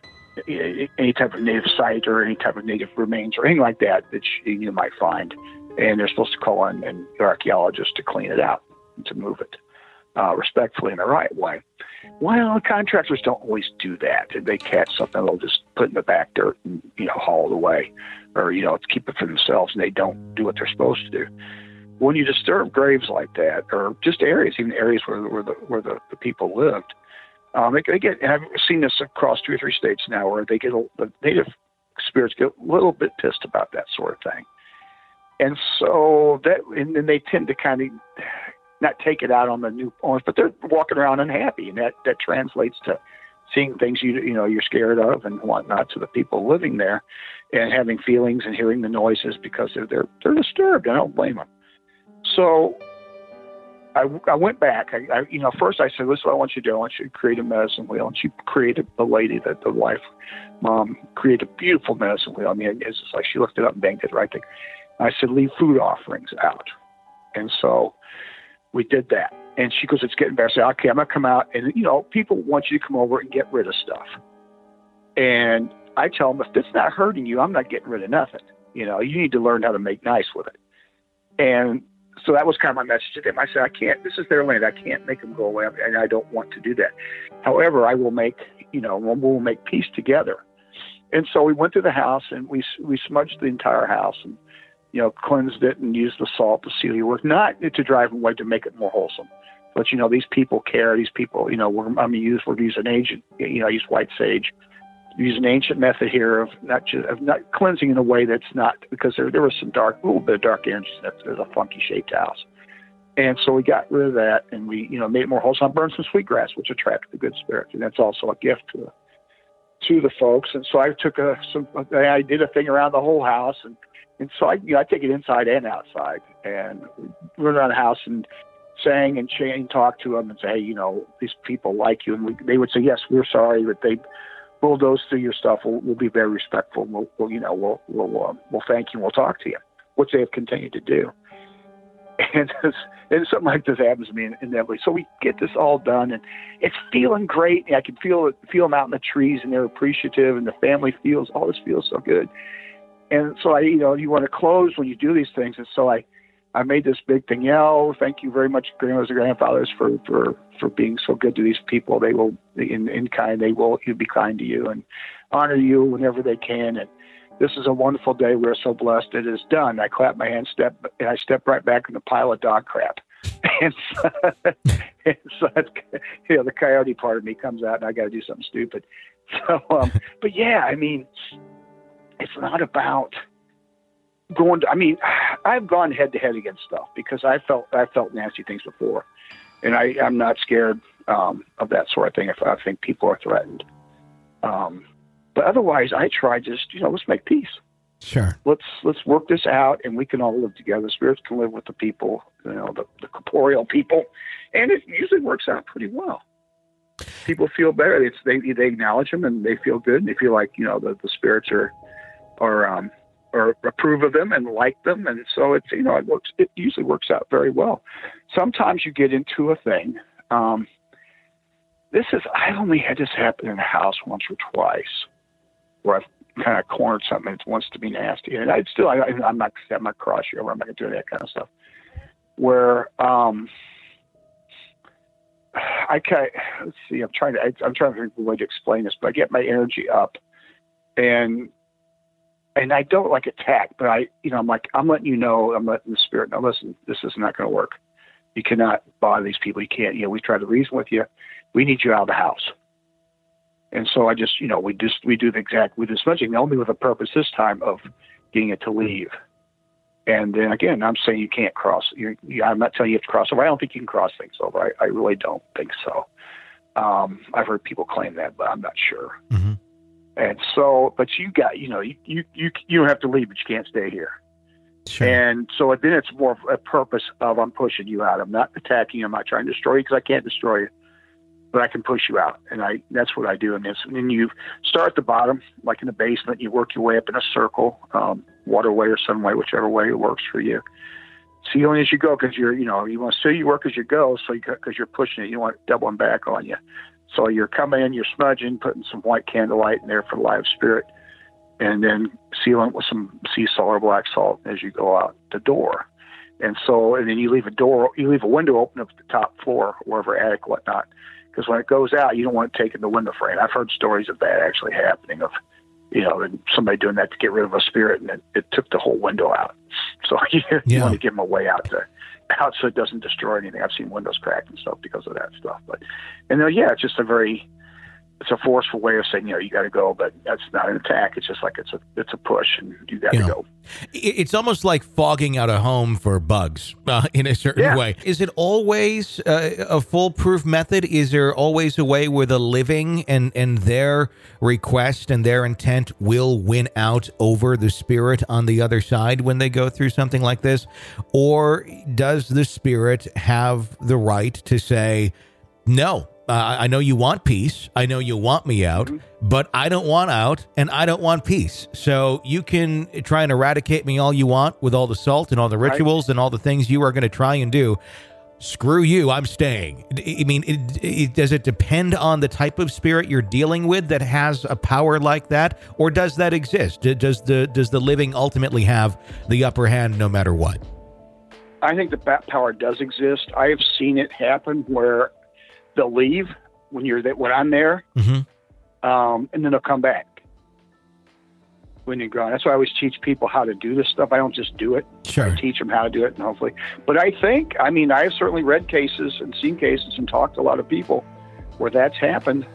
Speaker 5: any type of native site or any type of native remains or anything like that that you might find and they're supposed to call in an archaeologist to clean it out and to move it uh, respectfully in the right way. Well, contractors don't always do that. If they catch something, they'll just put it in the back dirt and, you know, haul it away, or, you know, keep it for themselves, and they don't do what they're supposed to do. When you disturb graves like that, or just areas, even areas where, where the where the, the people lived, um, they, they get. I've seen this across two or three states now, where they get a, the native spirits get a little bit pissed about that sort of thing, and so that, and then they tend to kind of not take it out on the new owners, but they're walking around unhappy, and that that translates to seeing things you you know you're scared of and whatnot to the people living there, and having feelings and hearing the noises because they're they're, they're disturbed. I don't blame them. So I, I went back. I, I, you know, first I said, "This is what I want you to do. I want you to create a medicine wheel." And she created the lady, that the wife, mom, created a beautiful medicine wheel. I mean, it's just like she looked it up and banged it right there. I said, "Leave food offerings out." And so we did that. And she goes, "It's getting better." I said, "Okay, I'm gonna come out, and you know, people want you to come over and get rid of stuff." And I tell them, if it's not hurting you, I'm not getting rid of nothing. You know, you need to learn how to make nice with it. And so that was kind of my message to them. I said, I can't, this is their land. I can't make them go away, and I don't want to do that. However, I will make, you know, we'll, we'll make peace together. And so we went to the house, and we we smudged the entire house, and, you know, cleansed it and used the salt to seal your work, not to drive them away, to make it more wholesome. But, you know, these people care. These people, you know, we're, I'm going to use, we're going to use an agent, you know, I use white sage. Use an ancient method here of not just of not cleansing in a way that's not, because there there was some dark, a little bit of dark energy in that. There's a funky shaped house, and so we got rid of that, and we you know made it more wholesome. I burned some sweetgrass, which attracted the good spirits, and that's also a gift to the to the folks. And so I took a some I did a thing around the whole house, and and so I you know I take it inside and outside, and run around the house and sang and chant and talk to them and say, hey, you know, these people like you, and we, they would say, yes, we're sorry, but they bulldoze through your stuff. We'll, we'll be very respectful. We'll, we'll you know, we'll we'll um, we'll thank you. and We'll talk to you, which they have continued to do. And, and something like this happens to me inevitably. So we get this all done, and it's feeling great. I can feel it, feel them out in the trees, and they're appreciative, and the family feels all this feels so good. And so I, you know, you want to close when you do these things, and so I. I made this big thing. Yeah, oh, thank you very much, grandmothers and grandfathers, for, for, for being so good to these people. They will, in, in kind, they will be kind to you and honor you whenever they can. And this is a wonderful day. We're so blessed. It is done. I clap my hands, step, and I step right back in the pile of dog crap. And so, and so that's, you know, the coyote part of me comes out, and I got to do something stupid. So, um, but yeah, I mean, it's not about going to, I mean, I've gone head to head against stuff because I felt I felt nasty things before, and I, I'm not scared um, of that sort of thing if I think people are threatened. Um, but otherwise, I try just you know let's make peace.
Speaker 4: Sure.
Speaker 5: Let's let's work this out, and we can all live together. Spirits can live with the people, you know, the, the corporeal people, and it usually works out pretty well. People feel better. It's they they acknowledge them, and they feel good, and they feel like you know the, the spirits are are. Um, or approve of them and like them. And so it's, you know, it works, it usually works out very well. Sometimes you get into a thing. Um, this is, I only had this happen in a house once or twice where I've kind of cornered something that wants to be nasty. And I still, I, I'm not, I'm not cross you over. I'm not going to do that kind of stuff where, um, I kind let's see, I'm trying to, I, I'm trying to think of a way to explain this, but I get my energy up and, And I don't like attack, but I, you know, I'm like, I'm letting you know, I'm letting the spirit know, listen, this is not going to work. You cannot bother these people. You can't, you know, we try to reason with you. We need you out of the house. And so I just, you know, we just, we do the exact, we do smudging only with a purpose this time of getting it to leave. And then again, I'm saying you can't cross, you're, I'm not telling you you have to cross over. I don't think you can cross things over. I, I really don't think so. Um, I've heard people claim that, but I'm not sure.
Speaker 4: Mm-hmm.
Speaker 5: And so, but you got, you know, you, you, you, you don't have to leave, but you can't stay here.
Speaker 4: Sure.
Speaker 5: And so then it's more of a purpose of I'm pushing you out. I'm not attacking you. I'm not trying to destroy you because I can't destroy you, but I can push you out. And I, that's what I do in this. And then you start at the bottom, like in the basement, you work your way up in a circle, um, waterway or some way, whichever way it works for you. Sealing as you go, because you're, you know, you want to seal your work as you go. So you, because you're pushing it, you don't want it doubling back on you. So you're coming in, you're smudging, putting some white candlelight in there for live spirit. and then sealing it with some sea salt or black salt as you go out the door. And so, and then you leave a door, you leave a window open up at the top floor, wherever, attic, whatnot, because when it goes out, you don't want it taking the window frame. I've heard stories of that actually happening, of, you know, somebody doing that to get rid of a spirit, and it, it took the whole window out. So you,
Speaker 4: Yeah.
Speaker 5: you want to give them a way out to, out so it doesn't destroy anything. I've seen windows cracked and stuff because of that stuff. But, and then, yeah, it's just a very, it's a forceful way of saying, you know, you got to go, but that's not an attack. It's just like it's a it's a push, and you got to
Speaker 4: Yeah.
Speaker 5: go.
Speaker 4: It's almost like fogging out a home for bugs uh, in a certain
Speaker 5: Yeah.
Speaker 4: way. Is it always uh, a foolproof method? Is there always a way where the living and, and their request and their intent will win out over the spirit on the other side when they go through something like this? Or does the spirit have the right to say, no, Uh, I know you want peace. I know you want me out, but I don't want out and I don't want peace. So you can try and eradicate me all you want with all the salt and all the rituals and all the things you are going to try and do. Screw you. I'm staying. I mean, it, it, does it depend on the type of spirit you're dealing with that has a power like that? Or does that exist? Does the, does the living ultimately have the upper hand no matter what?
Speaker 5: I think that that power does exist. I have seen it happen where they'll leave when you're that when I'm there,
Speaker 4: Mm-hmm.
Speaker 5: um, and then they'll come back when you're gone. That's why I always teach people how to do this stuff. I don't just do it.
Speaker 4: Sure.
Speaker 5: I teach them how to do it, and hopefully. But I think, I mean, I have certainly read cases and seen cases and talked to a lot of people where that's happened.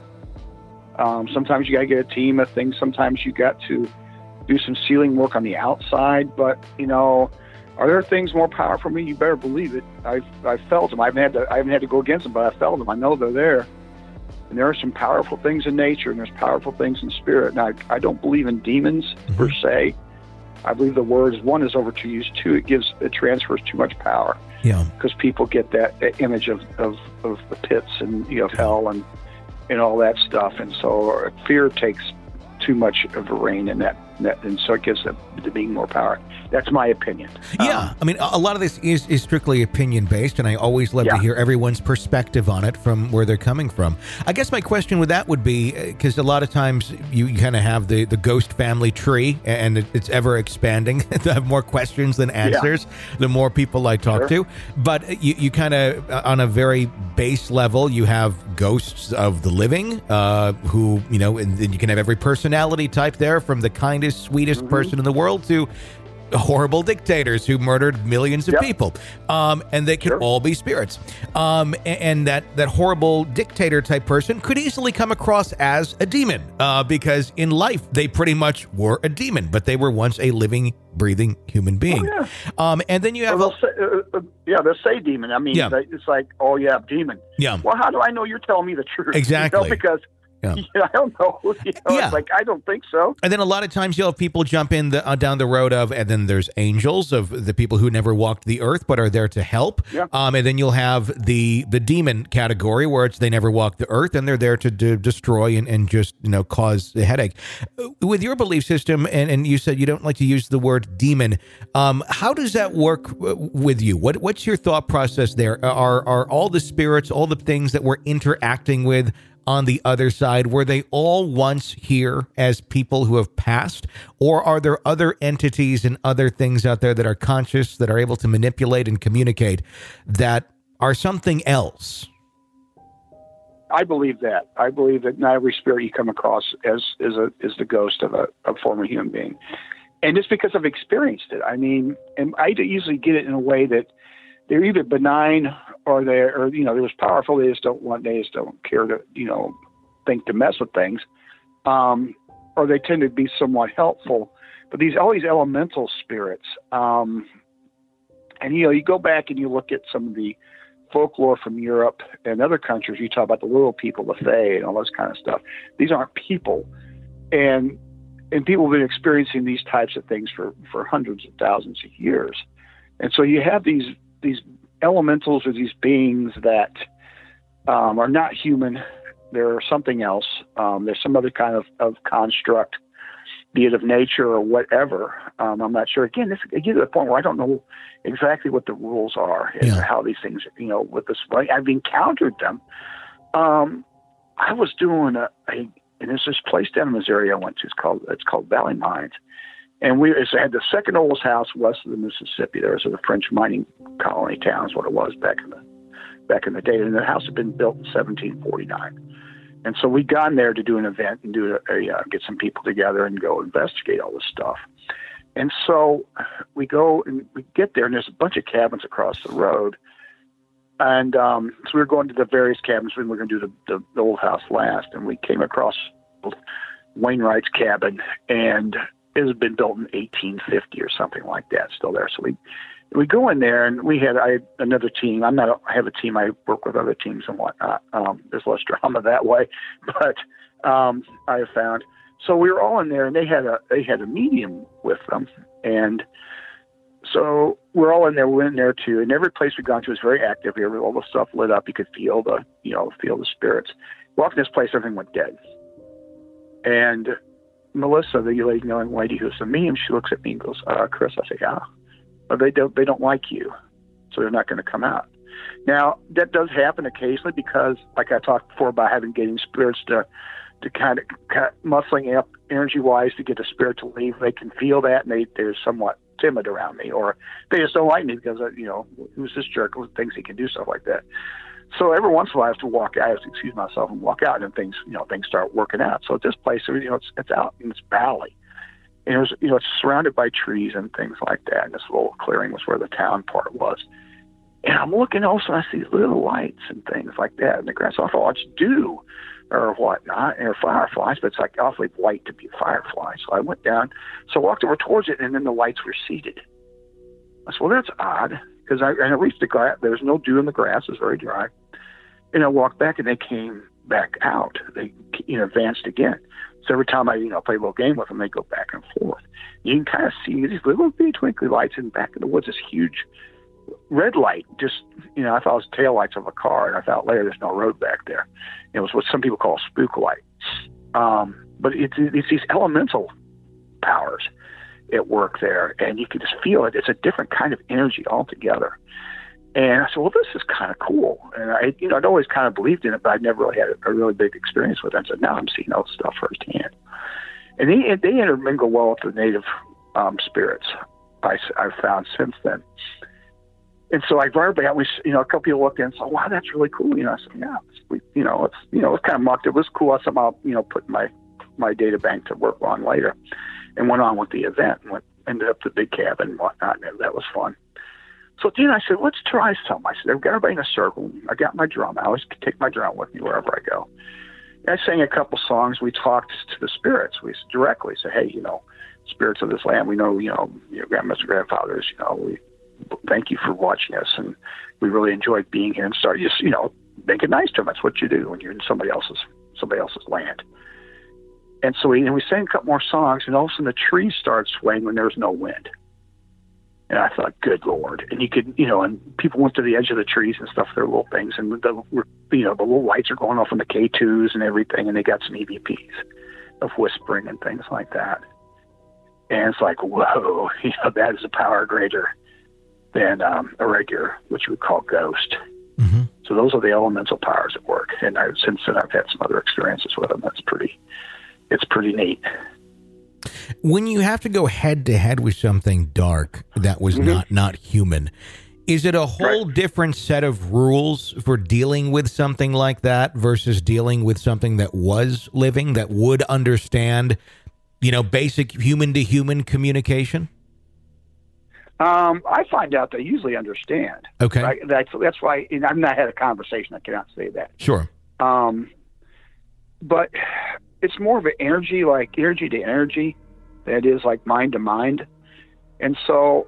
Speaker 5: Um, sometimes you got to get a team of things. Sometimes you got to do some sealing work on the outside. But you know, are there things more powerful for me? You better believe it. I've I've felt them. I haven't had to I haven't had to go against them, but I felt them. I know they're there. And there are some powerful things in nature, and there's powerful things in spirit. Now, I, I don't believe in demons
Speaker 4: Mm-hmm.
Speaker 5: per se. I believe the words, one is overused, two, it gives it transfers too much power.
Speaker 4: Yeah.
Speaker 5: Because people get that, that image of, of, of the pits and you know hell and and all that stuff, and so fear takes too much of a reign in that, that and so it gives the, the being more power. That's my opinion.
Speaker 4: Yeah,
Speaker 5: Um,
Speaker 4: I mean, a a lot of this is, is strictly opinion-based, and I always love
Speaker 5: Yeah.
Speaker 4: to hear everyone's perspective on it from where they're coming from. I guess my question with that would be, because a lot of times you kind of have the, the ghost family tree, and it, it's ever-expanding. I have more questions than answers, the more people I talk
Speaker 5: Sure.
Speaker 4: to. But you, you kind of, on a very base level, you have ghosts of the living, uh, who, you know, and then you can have every personality type there, from the kindest, sweetest
Speaker 5: Mm-hmm.
Speaker 4: person in the world to horrible dictators who murdered millions of
Speaker 5: Yep.
Speaker 4: people, um, and they can
Speaker 5: Sure.
Speaker 4: all be spirits. Um, a- and that that horrible dictator type person could easily come across as a demon, uh, because in life they pretty much were a demon, but they were once a living, breathing human being.
Speaker 5: yeah.
Speaker 4: Um, and then you have,
Speaker 5: Well,
Speaker 4: a,
Speaker 5: they'll say, uh, uh, yeah, they'll say demon. I mean,
Speaker 4: Yeah.
Speaker 5: they, it's like, oh yeah, demon.
Speaker 4: yeah,
Speaker 5: Well, how do I know you're telling me the truth?
Speaker 4: Exactly.
Speaker 5: You know, because
Speaker 4: Yeah.
Speaker 5: you know, I don't know. You know,
Speaker 4: Yeah.
Speaker 5: It's like I don't think so.
Speaker 4: and then a lot of times you'll have people jump in the, uh, down the road of, and then there's angels of the people who never walked the earth but are there to help.
Speaker 5: Yeah.
Speaker 4: Um, and then you'll have the the demon category where it's they never walked the earth and they're there to do, destroy and, and just you know cause a headache. Uh, With your belief system, and, and you said you don't like to use the word demon. Um, how does that work uh, with you? What what's your thought process there? Are are all the spirits, all the things that we're interacting with on the other side, were they all once here as people who have passed? Or are there other entities and other things out there that are conscious, that are able to manipulate and communicate, that are something else?
Speaker 5: I believe that. I believe that not every spirit you come across as is a is the ghost of a, a former human being, and just because I've experienced it. I mean, and I usually get it in a way that they're either benign or they're, or you know, they're just powerful. They just don't want, they just don't care to, you know, think to mess with things, um, or they tend to be somewhat helpful. But these all these elemental spirits, um, and you know, you go back and you look at some of the folklore from Europe and other countries. You talk about the little people, the Fae, and all this kind of stuff. These aren't people, and and people have been experiencing these types of things for for hundreds of thousands of years. And so you have these these elementals or these beings that um, are not human. They're something else. Um, there's some other kind of, of construct, be it of nature or whatever. Um, I'm not sure. Again, this I get to the point where I don't know exactly what the rules are and
Speaker 4: Yeah.
Speaker 5: how these things, you know, with this. I've encountered them. Um, I was doing a, a And there's this place down in Missouri I went to. It's called it's called Valley Mines, and we it's, had the second oldest house west of the Mississippi. There was a French mining colony town, is what it was back in the back in the day. And the house had been built in seventeen forty-nine. And so we got in there to do an event and do a, a uh, get some people together and go investigate all this stuff. And so we go and we get there, and there's a bunch of cabins across the road. And um, so we were going to the various cabins, and we were going to do the, the, the old house last. And we came across Wainwright's cabin, and it had been built in eighteen fifty or something like that, still there. So we we go in there, and we had I another team. I'm not a, I have a team. I work with other teams and whatnot. Um, there's less drama that way, but um, I have found. So we were all in there, and they had a they had a medium with them, and so we're all in there. We're in there too, and every place we've gone to is very active. Here, all the stuff lit up. You could feel the you know feel the spirits. Walked in this place, everything went dead, and Melissa, the lady, young lady who's the medium, she looks at me and goes, uh, "Chris," I say, "Yeah." But they don't they don't like you, so they're not going to come out. Now that does happen occasionally because, like I talked before about having getting spirits to to kind of, kind of muscling up energy wise to get the spirit to leave. They can feel that, and they they're somewhat timid around me, or they just don't like me because you know who's this jerk who thinks he can do stuff like that. So every once in a while I have to walk out, I have to excuse myself and walk out, and things you know things start working out. So at this place, you know, it's it's out in this valley. And it was, you know, it's surrounded by trees and things like that. And this little clearing was where the town part was. And I'm looking also, I see little lights and things like that in the grass. So I thought, it's dew or whatnot, or fireflies, but it's like awfully white to be a firefly. So I went down, so I walked over towards it, and then the lights were seated. I said, well, that's odd, because I, and I reached the grass. There was no dew in the grass. It was very dry. And I walked back, and they came back out. They, you know, advanced again. So every time I, you know, play a little game with them, they go back and forth. You can kind of see these little bitty twinkly lights in the back of the woods, this huge red light. Just, you know, I thought it was tail lights of a car, and I thought later there's no road back there. It was what some people call spook light. Um, but it's, it's these elemental powers at work there, and you can just feel it. It's a different kind of energy altogether. And I said, well, this is kind of cool. And I, you know, I'd always kind of believed in it, but I'd never really had a, a really big experience with it. I said, now I'm seeing all this stuff firsthand. And they, they intermingle well with the native um, spirits I, I've found since then. And so I brought everybody out. We, you know, a couple people looked in and said, wow, that's really cool. You know, I said, yeah, we, you know, it's, you know, it's kind of mucked. It was cool. I somehow, you know, put my, my data bank to work on later and went on with the event and went, ended up the big cabin and whatnot. And that was fun. So then I said, let's try some. I said, I've got everybody in a circle. I got my drum. I always take my drum with me wherever I go. And I sang a couple songs. We talked to the spirits. We directly said, hey, you know, spirits of this land, we know, you know, your grandmas and grandfathers, you know, we thank you for watching us. And we really enjoyed being here, and started just, you know, make it nice to them. That's what you do when you're in somebody else's, somebody else's land. And so we, and we sang a couple more songs, and all of a sudden the trees started swaying when there was no wind. And I thought, good Lord. And you could, you know, and people went to the edge of the trees and stuff, their little things. And the, you know, the little lights are going off on the K twos and everything. And they got some E V Ps of whispering and things like that. And it's like, whoa, you know, that is a power greater than um, a regular, which we would call ghost. Mm-hmm. So those are the elemental powers at work. And I, since then, I've had some other experiences with them. That's pretty, it's pretty neat.
Speaker 4: When you have to go head to head with something dark that was mm-hmm. not, not human, is it a whole right. different set of rules for dealing with something like that versus dealing with something that was living, that would understand, you know, basic human to human communication?
Speaker 5: Um, I find out they usually understand.
Speaker 4: Okay.
Speaker 5: Right? That's, that's why, and I've not had a conversation. I cannot say that.
Speaker 4: Sure.
Speaker 5: Um, but it's more of an energy, like energy to energy, that is like mind to mind. And so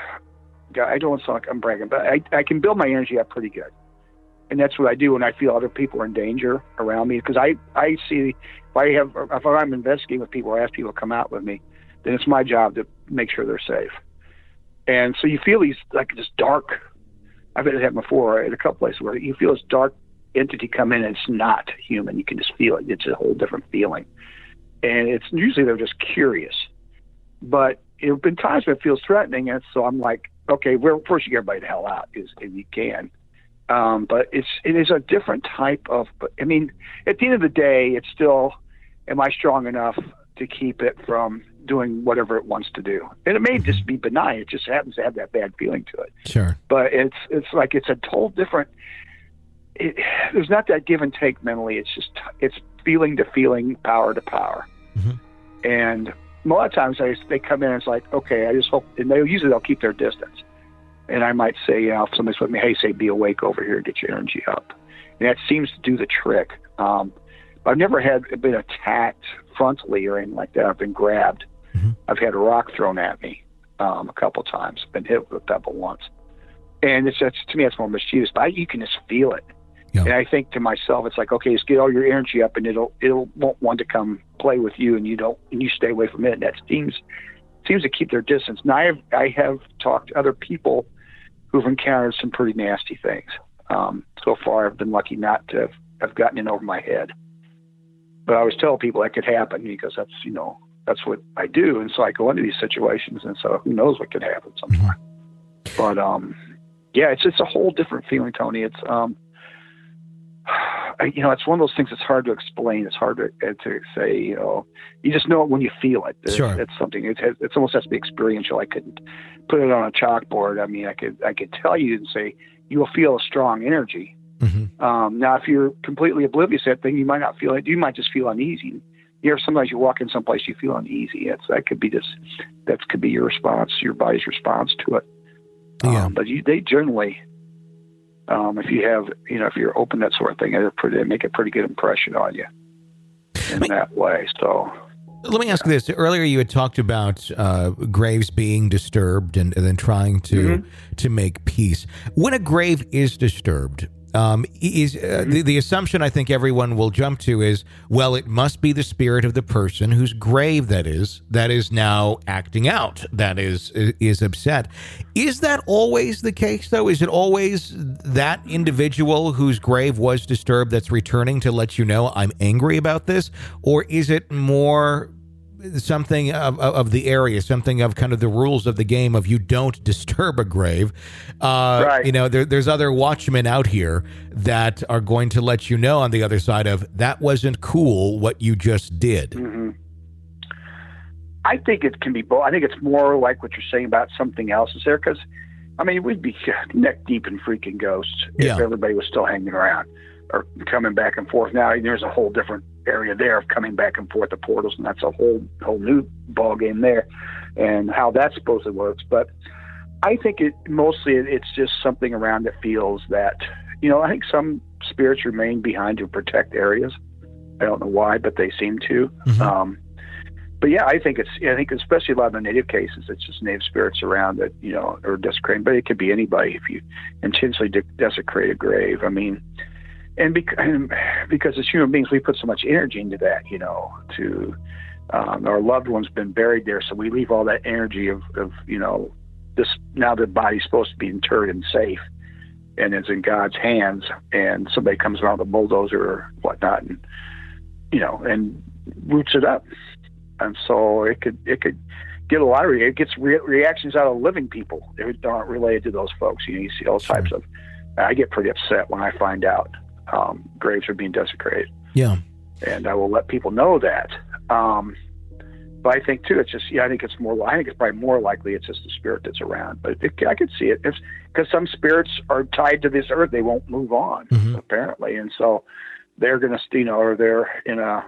Speaker 5: I don't sound like I'm bragging, but I, I can build my energy up pretty good. And that's what I do when I feel other people are in danger around me. Because I, I see, if I have, if I'm investigating with people, or ask people to come out with me, then it's my job to make sure they're safe. And so you feel these, like this dark, I've had it happen before at a couple places where you feel this dark entity come in and it's not human. You can just feel it. It's a whole different feeling. And it's usually they're just curious. But there have been times when it feels threatening, and so I'm like, okay, well, first you get everybody the hell out is if you can. Um, but it's it is a different type of. I mean, at the end of the day, it's still am I strong enough to keep it from doing whatever it wants to do? And it may just be benign. It just happens to have that bad feeling to it.
Speaker 4: Sure.
Speaker 5: But it's it's like it's a total different. It, there's not that give and take mentally. It's just it's feeling to feeling, power to power. Mm-hmm. And a lot of times they they come in and it's like, okay, I just hope, and they usually they'll keep their distance. And I might say, you know, if somebody's with me, hey, say, be awake over here, get your energy up. And that seems to do the trick. Um, but I've never had been attacked frontally or anything like that. I've been grabbed. Mm-hmm. I've had a rock thrown at me um, a couple times. Been hit with a pebble once. And it's just, to me, it's more mischievous. But I, you can just feel it. Yeah. And I think to myself, it's like, okay, just get all your energy up, and it'll it'll won't want to come play with you, and you don't, and you stay away from it. And that seems seems to keep their distance. Now I have I have talked to other people who've encountered some pretty nasty things. Um, so far, I've been lucky not to have, have gotten in over my head. But I always tell people that could happen because that's you know that's what I do, and so I go into these situations, and so who knows what could happen sometime. Mm-hmm. But um, yeah, it's it's a whole different feeling, Tony. It's um. You know, it's one of those things that's hard to explain. It's hard to, to say, you know, you just know it when you feel it. It's,
Speaker 4: sure.
Speaker 5: It's something, it, it's almost has to be experiential. I couldn't put it on a chalkboard. I mean, I could, I could tell you and say, you will feel a strong energy. Mm-hmm. Um, now, if you're completely oblivious to that thing, you might not feel it. You might just feel uneasy. You know, sometimes you walk in someplace, you feel uneasy. It's, that could be just, that could be your response, your body's response to it.
Speaker 4: Yeah.
Speaker 5: Um, but you, they generally, Um, if you have, you know, if you're open to that sort of thing, it'll pretty, make a pretty good impression on you in me, that way. So,
Speaker 4: let me ask you this: earlier, you had talked about uh, graves being disturbed and, and then trying to mm-hmm. to make peace. When a grave is disturbed, um, is uh, mm-hmm. the, the assumption I think everyone will jump to is, well, it must be the spirit of the person whose grave that is that is now acting out, that is is upset. Is that always the case, though? Is it always that individual whose grave was disturbed that's returning to let you know, I'm angry about this? Or is it more something of, of the area, something of kind of the rules of the game of you don't disturb a grave? Uh,
Speaker 5: right.
Speaker 4: You know, there, there's other watchmen out here that are going to let you know on the other side of, that wasn't cool what you just did. Mm-hmm.
Speaker 5: I think it can be both. I think it's more like what you're saying about something else is there, because, I mean, we'd be neck deep in freaking ghosts if
Speaker 4: yeah.
Speaker 5: everybody was still hanging around or coming back and forth. Now there's a whole different area there of coming back and forth, the portals, and that's a whole whole new ball game there, and how that supposedly works. But I think it mostly it's just something around that feels that, you know, I think some spirits remain behind to protect areas. I don't know why, but they seem to. Mm-hmm. Um, But yeah, I think it's, I think especially a lot of the native cases, it's just native spirits around that, you know, are desecrating, but it could be anybody if you intentionally de- desecrate a grave. I mean, and because, because as human beings, we put so much energy into that, you know, to, um, our loved one's been buried there. So we leave all that energy of, of, you know, this, now the body's supposed to be interred and safe and it's in God's hands, and somebody comes around with a bulldozer or whatnot and, you know, and roots it up. And so it could it could get a lot of re- it gets re- reactions out of living people that aren't related to those folks. You know, you see all types of. I get pretty upset when I find out um, graves are being desecrated.
Speaker 4: Yeah,
Speaker 5: and I will let people know that. Um, but I think too, it's just yeah, I think it's more. I think it's probably more likely it's just the spirit that's around. But it, I could see it because some spirits are tied to this earth; they won't move on mm-hmm. apparently, and so they're going to, you know, or they're in a.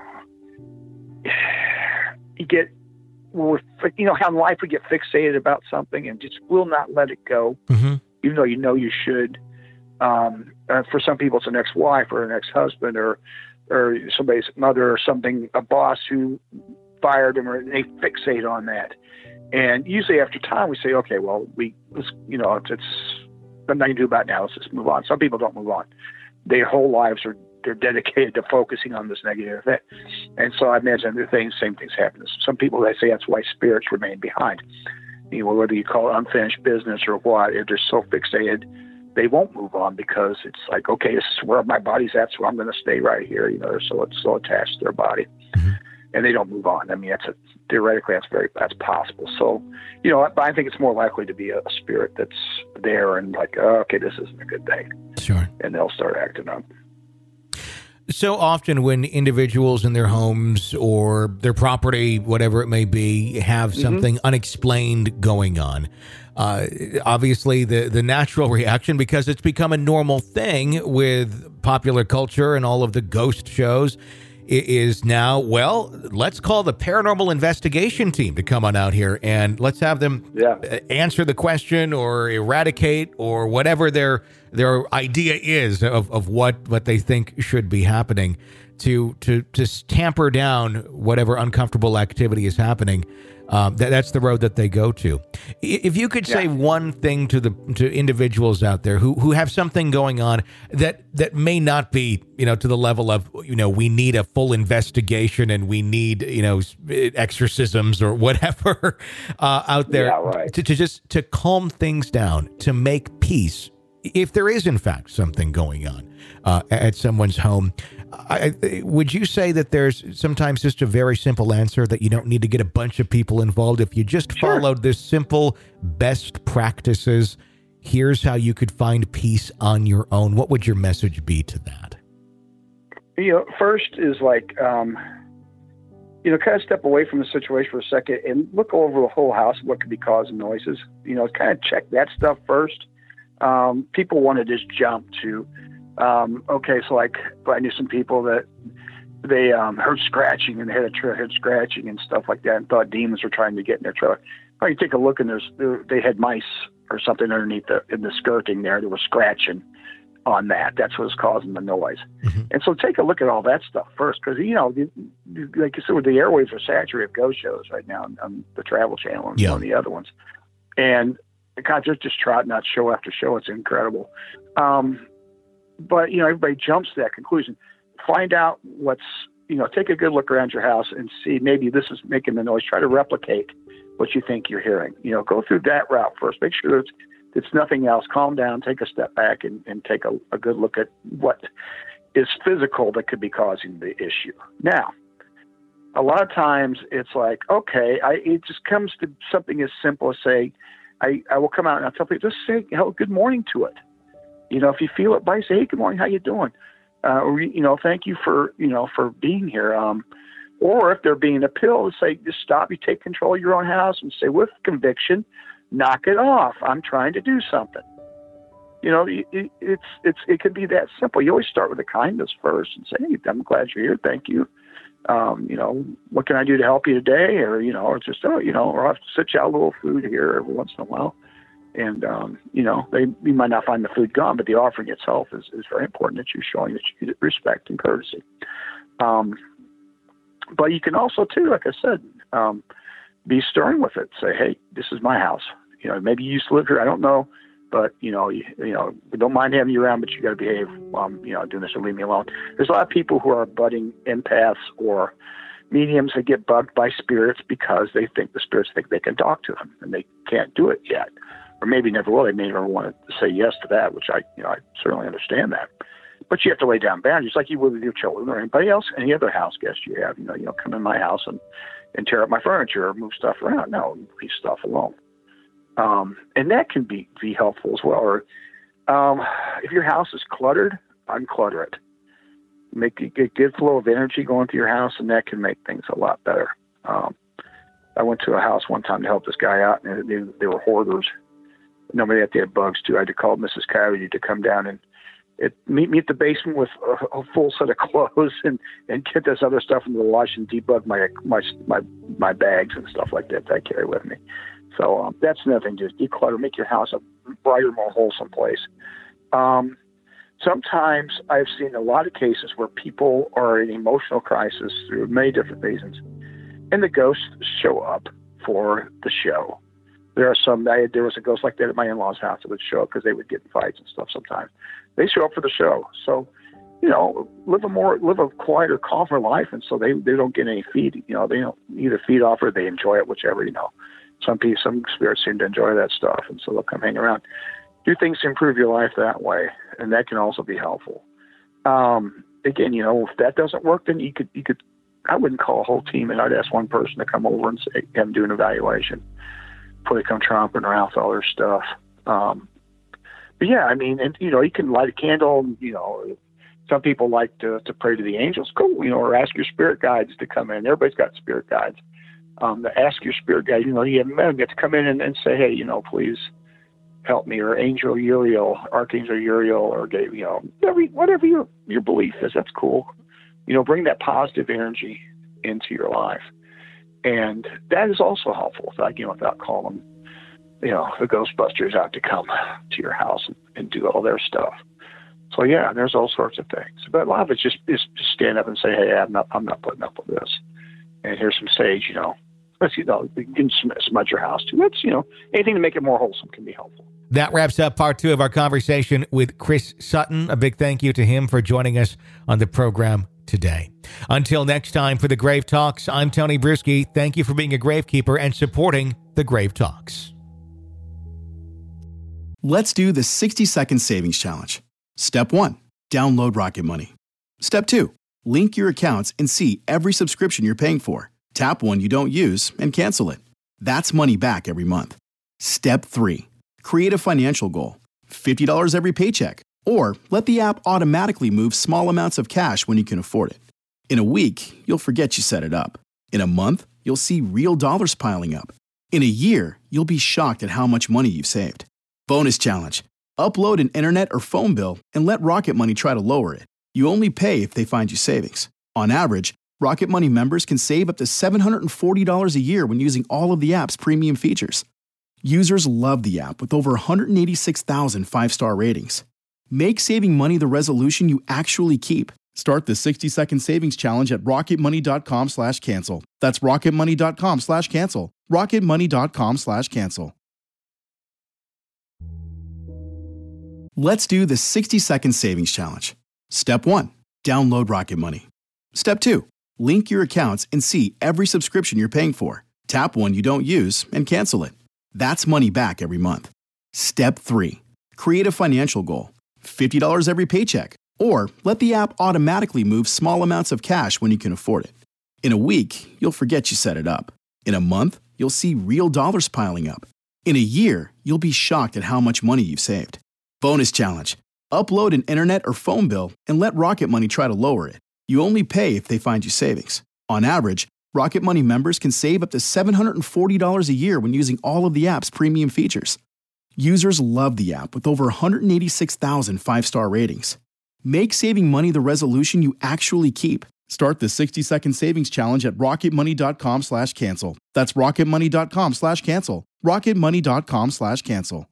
Speaker 5: You get, well, you know how in life we get fixated about something and just will not let it go, mm-hmm. even though you know you should. Um, uh, for some people, it's an ex-wife or an ex-husband or or somebody's mother or something, a boss who fired them, or they fixate on that. And usually after time, we say, okay, well, we, let's, you know, it's, it's nothing I can do about it now. Let's just move on. Some people don't move on. Their whole lives are they're dedicated to focusing on this negative event. And so I imagine the things, same things happen. Some people, they say that's why spirits remain behind. You know, whether you call it unfinished business or what, if they're so fixated, they won't move on because it's like, okay, this is where my body's at, so I'm going to stay right here. You know, they're so, it's so attached to their body. Mm-hmm. And they don't move on. I mean, that's a, theoretically, that's very, that's possible. So, you know, I think it's more likely to be a, a spirit that's there and like, oh, okay, this isn't a good thing.
Speaker 4: Sure.
Speaker 5: And they'll start acting up.
Speaker 4: So often when individuals in their homes or their property, whatever it may be, have something mm-hmm. unexplained going on, uh, obviously the, the natural reaction, because it's become a normal thing with popular culture and all of the ghost shows, is now, well, let's call the paranormal investigation team to come on out here and let's have them yeah. answer the question or eradicate or whatever their their idea is of, of what, what they think should be happening to to to tamper down whatever uncomfortable activity is happening. Um, that, that's the road that they go to. If you could say yeah. one thing to the to individuals out there who who have something going on that that may not be, you know, to the level of, you know, we need a full investigation and we need, you know, exorcisms or whatever uh, out there
Speaker 5: yeah, right.
Speaker 4: to, to just to calm things down, to make peace, if there is in fact something going on uh, at someone's home. I, would you say that there's sometimes just a very simple answer that you don't need to get a bunch of people involved? If you just
Speaker 5: sure.
Speaker 4: followed this simple best practices, here's how you could find peace on your own. What would your message be to that?
Speaker 5: You know, first is like, um, you know, kind of step away from the situation for a second and look over the whole house, what could be causing noises. You know, kind of check that stuff first. Um, people want to just jump to, Um, okay, so like I knew some people that they um, heard scratching and they had a trailer, heard scratching and stuff like that, and thought demons were trying to get in their trailer. Well, you take a look and there's they had mice or something underneath the in the skirting there. They were scratching on that. That's what was causing the noise. Mm-hmm. And so take a look at all that stuff first, because you know, the, the, like you said, the airwaves are saturated with ghost shows right now on, on the Travel Channel and yeah. one of the other ones, and God, just just trotting out show after show. It's incredible. Um, But, you know, everybody jumps to that conclusion. Find out what's, you know, take a good look around your house and see maybe this is making the noise. Try to replicate what you think you're hearing. You know, go through that route first. Make sure it's, it's nothing else. Calm down, take a step back and, and take a, a good look at what is physical that could be causing the issue. Now, a lot of times it's like, okay, I, it just comes to something as simple as say, I, I will come out and I'll tell people, just say, hello, good morning to it. You know, if you feel it, by say, hey, good morning, how you doing? Uh, or, you know, thank you for, you know, for being here. Um, or if they're being a pill, say, just stop, you take control of your own house and say, with conviction, knock it off. I'm trying to do something. You know, it, it, it's, it's, it can be that simple. You always start with the kindness first and say, hey, I'm glad you're here. Thank you. Um, you know, what can I do to help you today? Or, you know, or just, oh, you know, or I'll have to sit you out a little food here every once in a while. And, um, you know, they you might not find the food gone, but the offering itself is, is very important that you're showing that you get respect and courtesy. Um, but you can also, too, like I said, um, be stern with it. Say, hey, this is my house. You know, maybe you used to live here. I don't know. But, you know, you, you know, we don't mind having you around, but you got to behave while I'm, you know, doing this, or leave me alone. There's a lot of people who are budding empaths or mediums that get bugged by spirits because they think the spirits think they can talk to them, and they can't do it yet. Or maybe never will. They may never want to say yes to that, which I, you know, I certainly understand that. But you have to lay down boundaries, like you would with your children or anybody else, any other house guest you have. You know, you know, come in my house and, and tear up my furniture or move stuff around. No, leave stuff alone. Um, and that can be, be helpful as well. Or um, if your house is cluttered, unclutter it. Make a good flow of energy going through your house, and that can make things a lot better. Um, I went to a house one time to help this guy out, and they, they were hoarders. Nobody had, they had bugs too. I had to call Missus Coyote to come down and it, meet me at the basement with a, a full set of clothes and, and get this other stuff into the wash and debug my my my my bags and stuff like that that I carry with me. So um, that's another thing. Just declutter, make your house a brighter, more wholesome place. Um, sometimes I've seen a lot of cases where people are in emotional crisis through many different reasons, and the ghosts show up for the show. There are some, I, there was a ghost like that at my in-laws' house that would show up because they would get in fights and stuff sometimes. They show up for the show. So, you know, live a more, live a quieter, calmer life. And so they, they don't get any feed, you know, they don't either feed off or they enjoy it, whichever, you know. Some people, some spirits seem to enjoy that stuff. And so they'll come hang around. Do things to improve your life that way. And that can also be helpful. Um, again, you know, if that doesn't work, then you could, you could, I wouldn't call a whole team and I'd ask one person to come over and say, have them do an evaluation. Before they come tromping around with all their stuff. Um, but yeah, I mean, and you know, you can light a candle, and, you know, some people like to, to pray to the angels, cool, you know, or ask your spirit guides to come in. Everybody's got spirit guides. Um, to ask your spirit guide, you know, you have get to come in and, and say, hey, you know, please help me, or Angel Uriel, Archangel Uriel, or, you know, whatever, whatever your, your belief is, that's cool. You know, bring that positive energy into your life. And that is also helpful, without, you know, without calling, you know, the Ghostbusters out to come to your house and, and do all their stuff. So yeah, there's all sorts of things. But a lot of it's just, is just stand up and say, hey, I'm not, I'm not putting up with this. And here's some sage, you know. Let's, you know, you can smudge your house too. That's, you know, anything to make it more wholesome can be helpful.
Speaker 4: That wraps up part two of our conversation with Chris Sutton. A big thank you to him for joining us on the program today. Until next time for the Grave Talks, I'm Tony Bruschi. Thank you for being a gravekeeper and supporting the Grave Talks.
Speaker 3: Let's do the sixty second savings challenge. Step one, download Rocket Money. Step two, link your accounts and see every subscription you're paying for. Tap one you don't use and cancel it. That's money back every month. Step three, create a financial goal. fifty dollars every paycheck. Or let the app automatically move small amounts of cash when you can afford it. In a week, you'll forget you set it up. In a month, you'll see real dollars piling up. In a year, you'll be shocked at how much money you've saved. Bonus challenge. Upload an internet or phone bill and let Rocket Money try to lower it. You only pay if they find you savings. On average, Rocket Money members can save up to seven hundred forty dollars a year when using all of the app's premium features. Users love the app with over one hundred eighty-six thousand five-star ratings. Make saving money the resolution you actually keep. Start the sixty second savings challenge at rocketmoney.com slash cancel. That's rocketmoney.com slash cancel. rocketmoney.com slash cancel. Let's do the sixty second savings challenge. Step one, download Rocket Money. Step two, link your accounts and see every subscription you're paying for. Tap one you don't use and cancel it. That's money back every month. Step three, create a financial goal. fifty dollars every paycheck. Or let the app automatically move small amounts of cash when you can afford it. In a week, you'll forget you set it up. In a month, you'll see real dollars piling up. In a year, you'll be shocked at how much money you've saved. Bonus challenge. Upload an internet or phone bill and let Rocket Money try to lower it. You only pay if they find you savings. On average, Rocket Money members can save up to seven hundred forty dollars a year when using all of the app's premium features. Users love the app with over one hundred eighty-six thousand five-star ratings. Make saving money the resolution you actually keep. Start the sixty second savings challenge at rocketmoney.com slash cancel. That's rocketmoney.com slash cancel. rocketmoney.com slash cancel.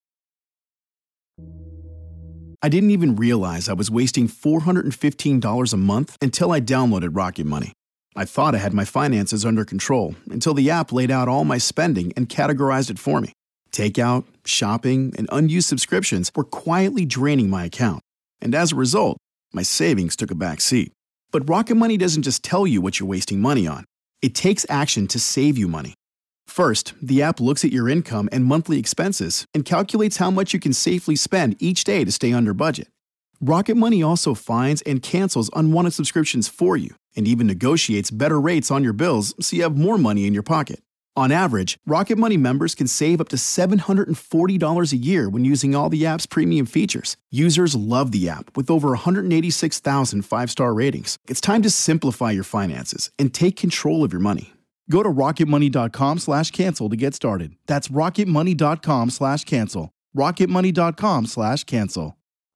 Speaker 3: I didn't even realize I was wasting four hundred fifteen dollars a month until I downloaded Rocket Money. I thought I had my finances under control until the app laid out all my spending and categorized it for me. Takeout, shopping, and unused subscriptions were quietly draining my account. And as a result, my savings took a back seat. But Rocket Money doesn't just tell you what you're wasting money on. It takes action to save you money. First, the app looks at your income and monthly expenses and calculates how much you can safely spend each day to stay under budget. Rocket Money also finds and cancels unwanted subscriptions for you and even negotiates better rates on your bills so you have more money in your pocket. On average, Rocket Money members can save up to seven hundred forty dollars a year when using all the app's premium features. Users love the app with over one hundred eighty-six thousand five-star ratings. It's time to simplify your finances and take control of your money. Go to rocketmoney.com slash cancel to get started. That's rocketmoney.com slash cancel. rocketmoney.com slash cancel.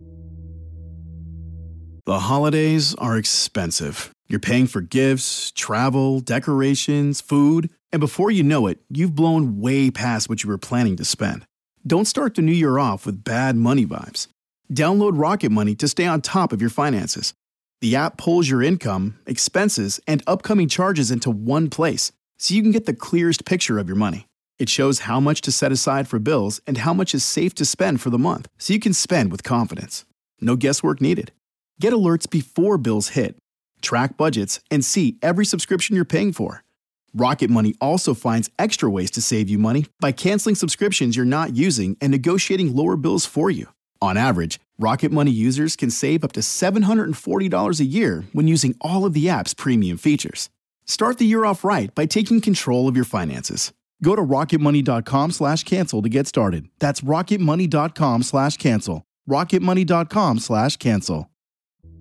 Speaker 3: The holidays are expensive. You're paying for gifts, travel, decorations, food, and before you know it, you've blown way past what you were planning to spend. Don't start the new year off with bad money vibes. Download Rocket Money to stay on top of your finances. The app pulls your income, expenses, and upcoming charges into one place, so you can get the clearest picture of your money. It shows how much to set aside for bills and how much is safe to spend for the month, so you can spend with confidence. No guesswork needed. Get alerts before bills hit. Track budgets and see every subscription you're paying for. Rocket Money also finds extra ways to save you money by canceling subscriptions you're not using and negotiating lower bills for you. On average, Rocket Money users can save up to seven hundred forty dollars a year when using all of the app's premium features. Start the year off right by taking control of your finances. Go to rocketmoney.com slash cancel to get started. That's rocketmoney.com slash cancel. rocketmoney.com slash cancel.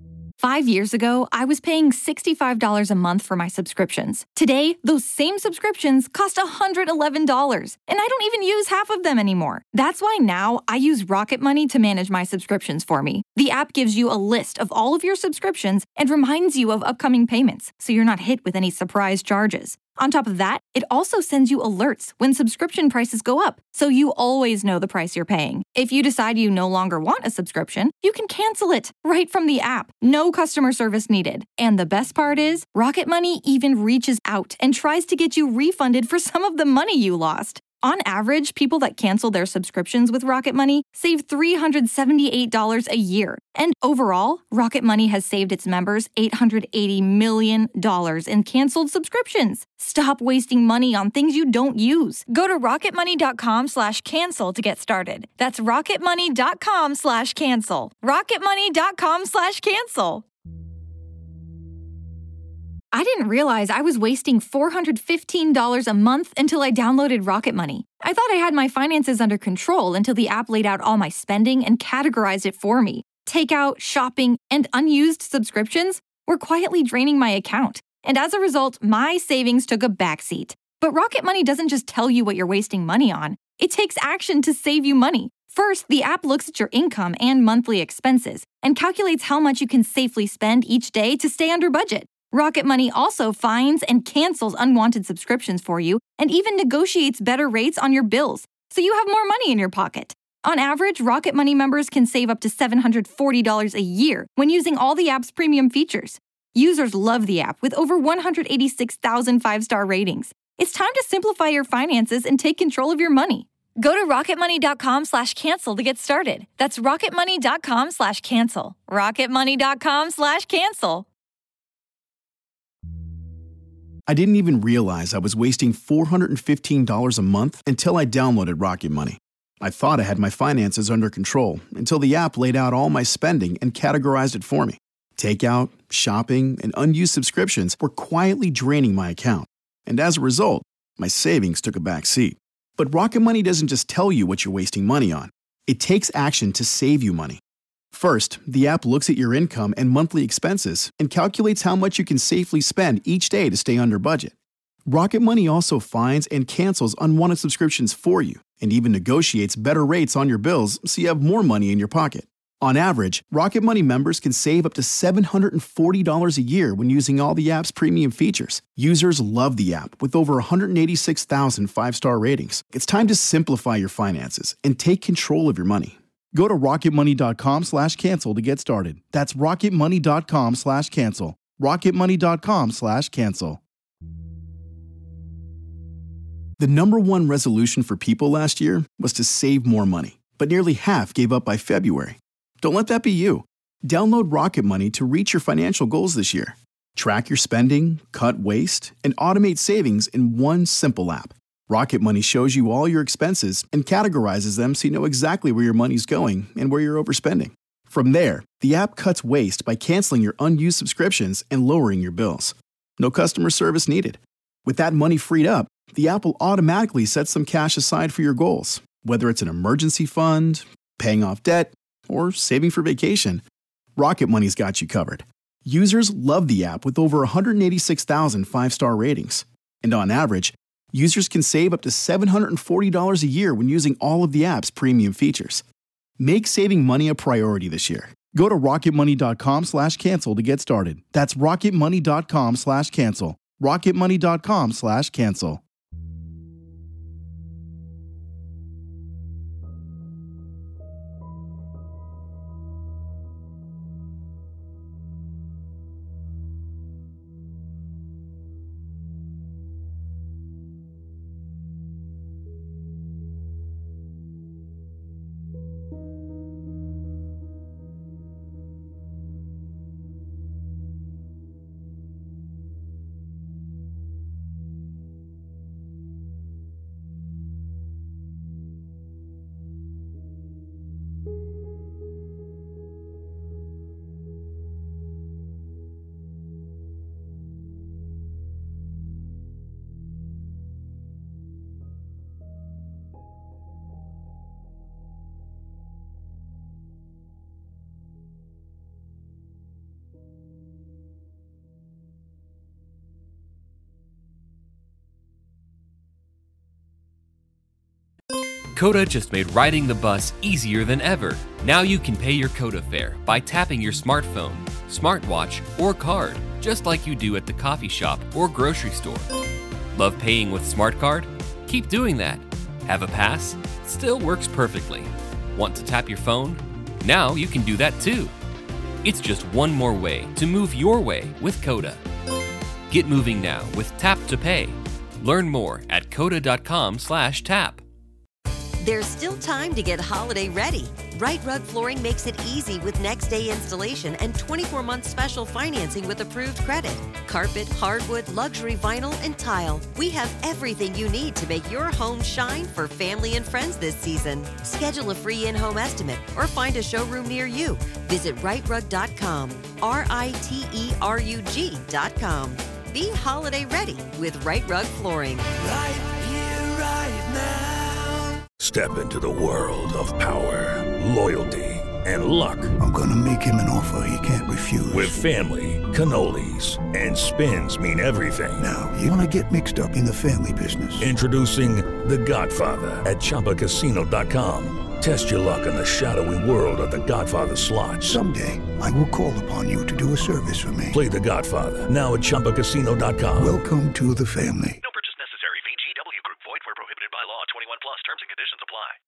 Speaker 1: Five years ago, I was paying sixty-five dollars a month for my subscriptions. Today, those same subscriptions cost one hundred eleven dollars, and I don't even use half of them anymore. That's why now I use Rocket Money to manage my subscriptions for me. The app gives you a list of all of your subscriptions and reminds you of upcoming payments, so you're not hit with any surprise charges. On top of that, it also sends you alerts when subscription prices go up, so you always know the price you're paying. If you decide you no longer want a subscription, you can cancel it right from the app. No customer service needed. And the best part is, Rocket Money even reaches out and tries to get you refunded for some of the money you lost. On average, people that cancel their subscriptions with Rocket Money save three hundred seventy-eight dollars a year. And overall, Rocket Money has saved its members eight hundred eighty million dollars in canceled subscriptions. Stop wasting money on things you don't use. Go to rocketmoney.com slash cancel to get started. That's rocketmoney.com slash cancel. rocketmoney.com slash cancel. I didn't realize I was wasting four hundred fifteen dollars a month until I downloaded Rocket Money. I thought I had my finances under control until the app laid out all my spending and categorized it for me. Takeout, shopping, and unused subscriptions were quietly draining my account, and as a result, my savings took a backseat. But Rocket Money doesn't just tell you what you're wasting money on. It takes action to save you money. First, the app looks at your income and monthly expenses and calculates how much you can safely spend each day to stay under budget. Rocket Money also finds and cancels unwanted subscriptions for you and even negotiates better rates on your bills, so you have more money in your pocket. On average, Rocket Money members can save up to seven hundred forty dollars a year when using all the app's premium features. Users love the app with over one hundred eighty-six thousand five-star ratings. It's time to simplify your finances and take control of your money. Go to rocketmoney.com slash cancel to get started. That's rocketmoney.com slash cancel. rocketmoney.com slash cancel.
Speaker 3: I didn't even realize I was wasting four hundred fifteen dollars a month until I downloaded Rocket Money. I thought I had my finances under control until the app laid out all my spending and categorized it for me. Takeout, shopping, and unused subscriptions were quietly draining my account. And as a result, my savings took a back seat. But Rocket Money doesn't just tell you what you're wasting money on. It takes action to save you money. First, the app looks at your income and monthly expenses and calculates how much you can safely spend each day to stay under budget. Rocket Money also finds and cancels unwanted subscriptions for you and even negotiates better rates on your bills so you have more money in your pocket. On average, Rocket Money members can save up to seven hundred forty dollars a year when using all the app's premium features. Users love the app with over one hundred eighty-six thousand five-star ratings. It's time to simplify your finances and take control of your money. Go to rocketmoney.com slash cancel to get started. That's rocketmoney.com slash cancel. rocketmoney.com slash cancel. The number one resolution for people last year was to save more money, but nearly half gave up by February. Don't let that be you. Download Rocket Money to reach your financial goals this year. Track your spending, cut waste, and automate savings in one simple app. Rocket Money shows you all your expenses and categorizes them so you know exactly where your money's going and where you're overspending. From there, the app cuts waste by canceling your unused subscriptions and lowering your bills. No customer service needed. With that money freed up, the app will automatically set some cash aside for your goals, whether it's an emergency fund, paying off debt, or saving for vacation. Rocket Money's got you covered. Users love the app with over one hundred eighty-six thousand five-star ratings. And on average, users can save up to seven hundred forty dollars a year when using all of the app's premium features. Make saving money a priority this year. Go to rocketmoney.com slash cancel to get started. That's rocketmoney.com slash cancel. rocketmoney.com slash cancel.
Speaker 2: Coda just made riding the bus easier than ever. Now you can pay your Coda fare by tapping your smartphone, smartwatch, or card, just like you do at the coffee shop or grocery store. Love paying with Smart Card? Keep doing that. Have a pass? Still works perfectly. Want to tap your phone? Now you can do that too. It's just one more way to move your way with Coda. Get moving now with Tap to Pay. Learn more at coda.com slash tap.
Speaker 6: There's still time to get holiday ready. Right Rug Flooring makes it easy with next day installation and twenty-four month special financing with approved credit. Carpet, hardwood, luxury vinyl, and tile. We have everything you need to make your home shine for family and friends this season. Schedule a free in-home estimate or find a showroom near you. Visit right rug dot com, R I T E R U G dot com. Be holiday ready with Right Rug Flooring.
Speaker 7: Right here, right now.
Speaker 8: Step into the world of power, loyalty, and luck.
Speaker 7: I'm gonna make him an offer he can't refuse.
Speaker 8: With family, cannolis, and spins mean everything.
Speaker 7: Now, you wanna get mixed up in the family business.
Speaker 8: Introducing The Godfather at Chumba Casino dot com. Test your luck in the shadowy world of The Godfather slot.
Speaker 7: Someday, I will call upon you to do a service for me.
Speaker 8: Play The Godfather, now at Chumba Casino dot com.
Speaker 7: Welcome to the family.
Speaker 9: No purchase necessary. V G W Group. Void where prohibited by law. twenty-one plus. Terms and conditions apply.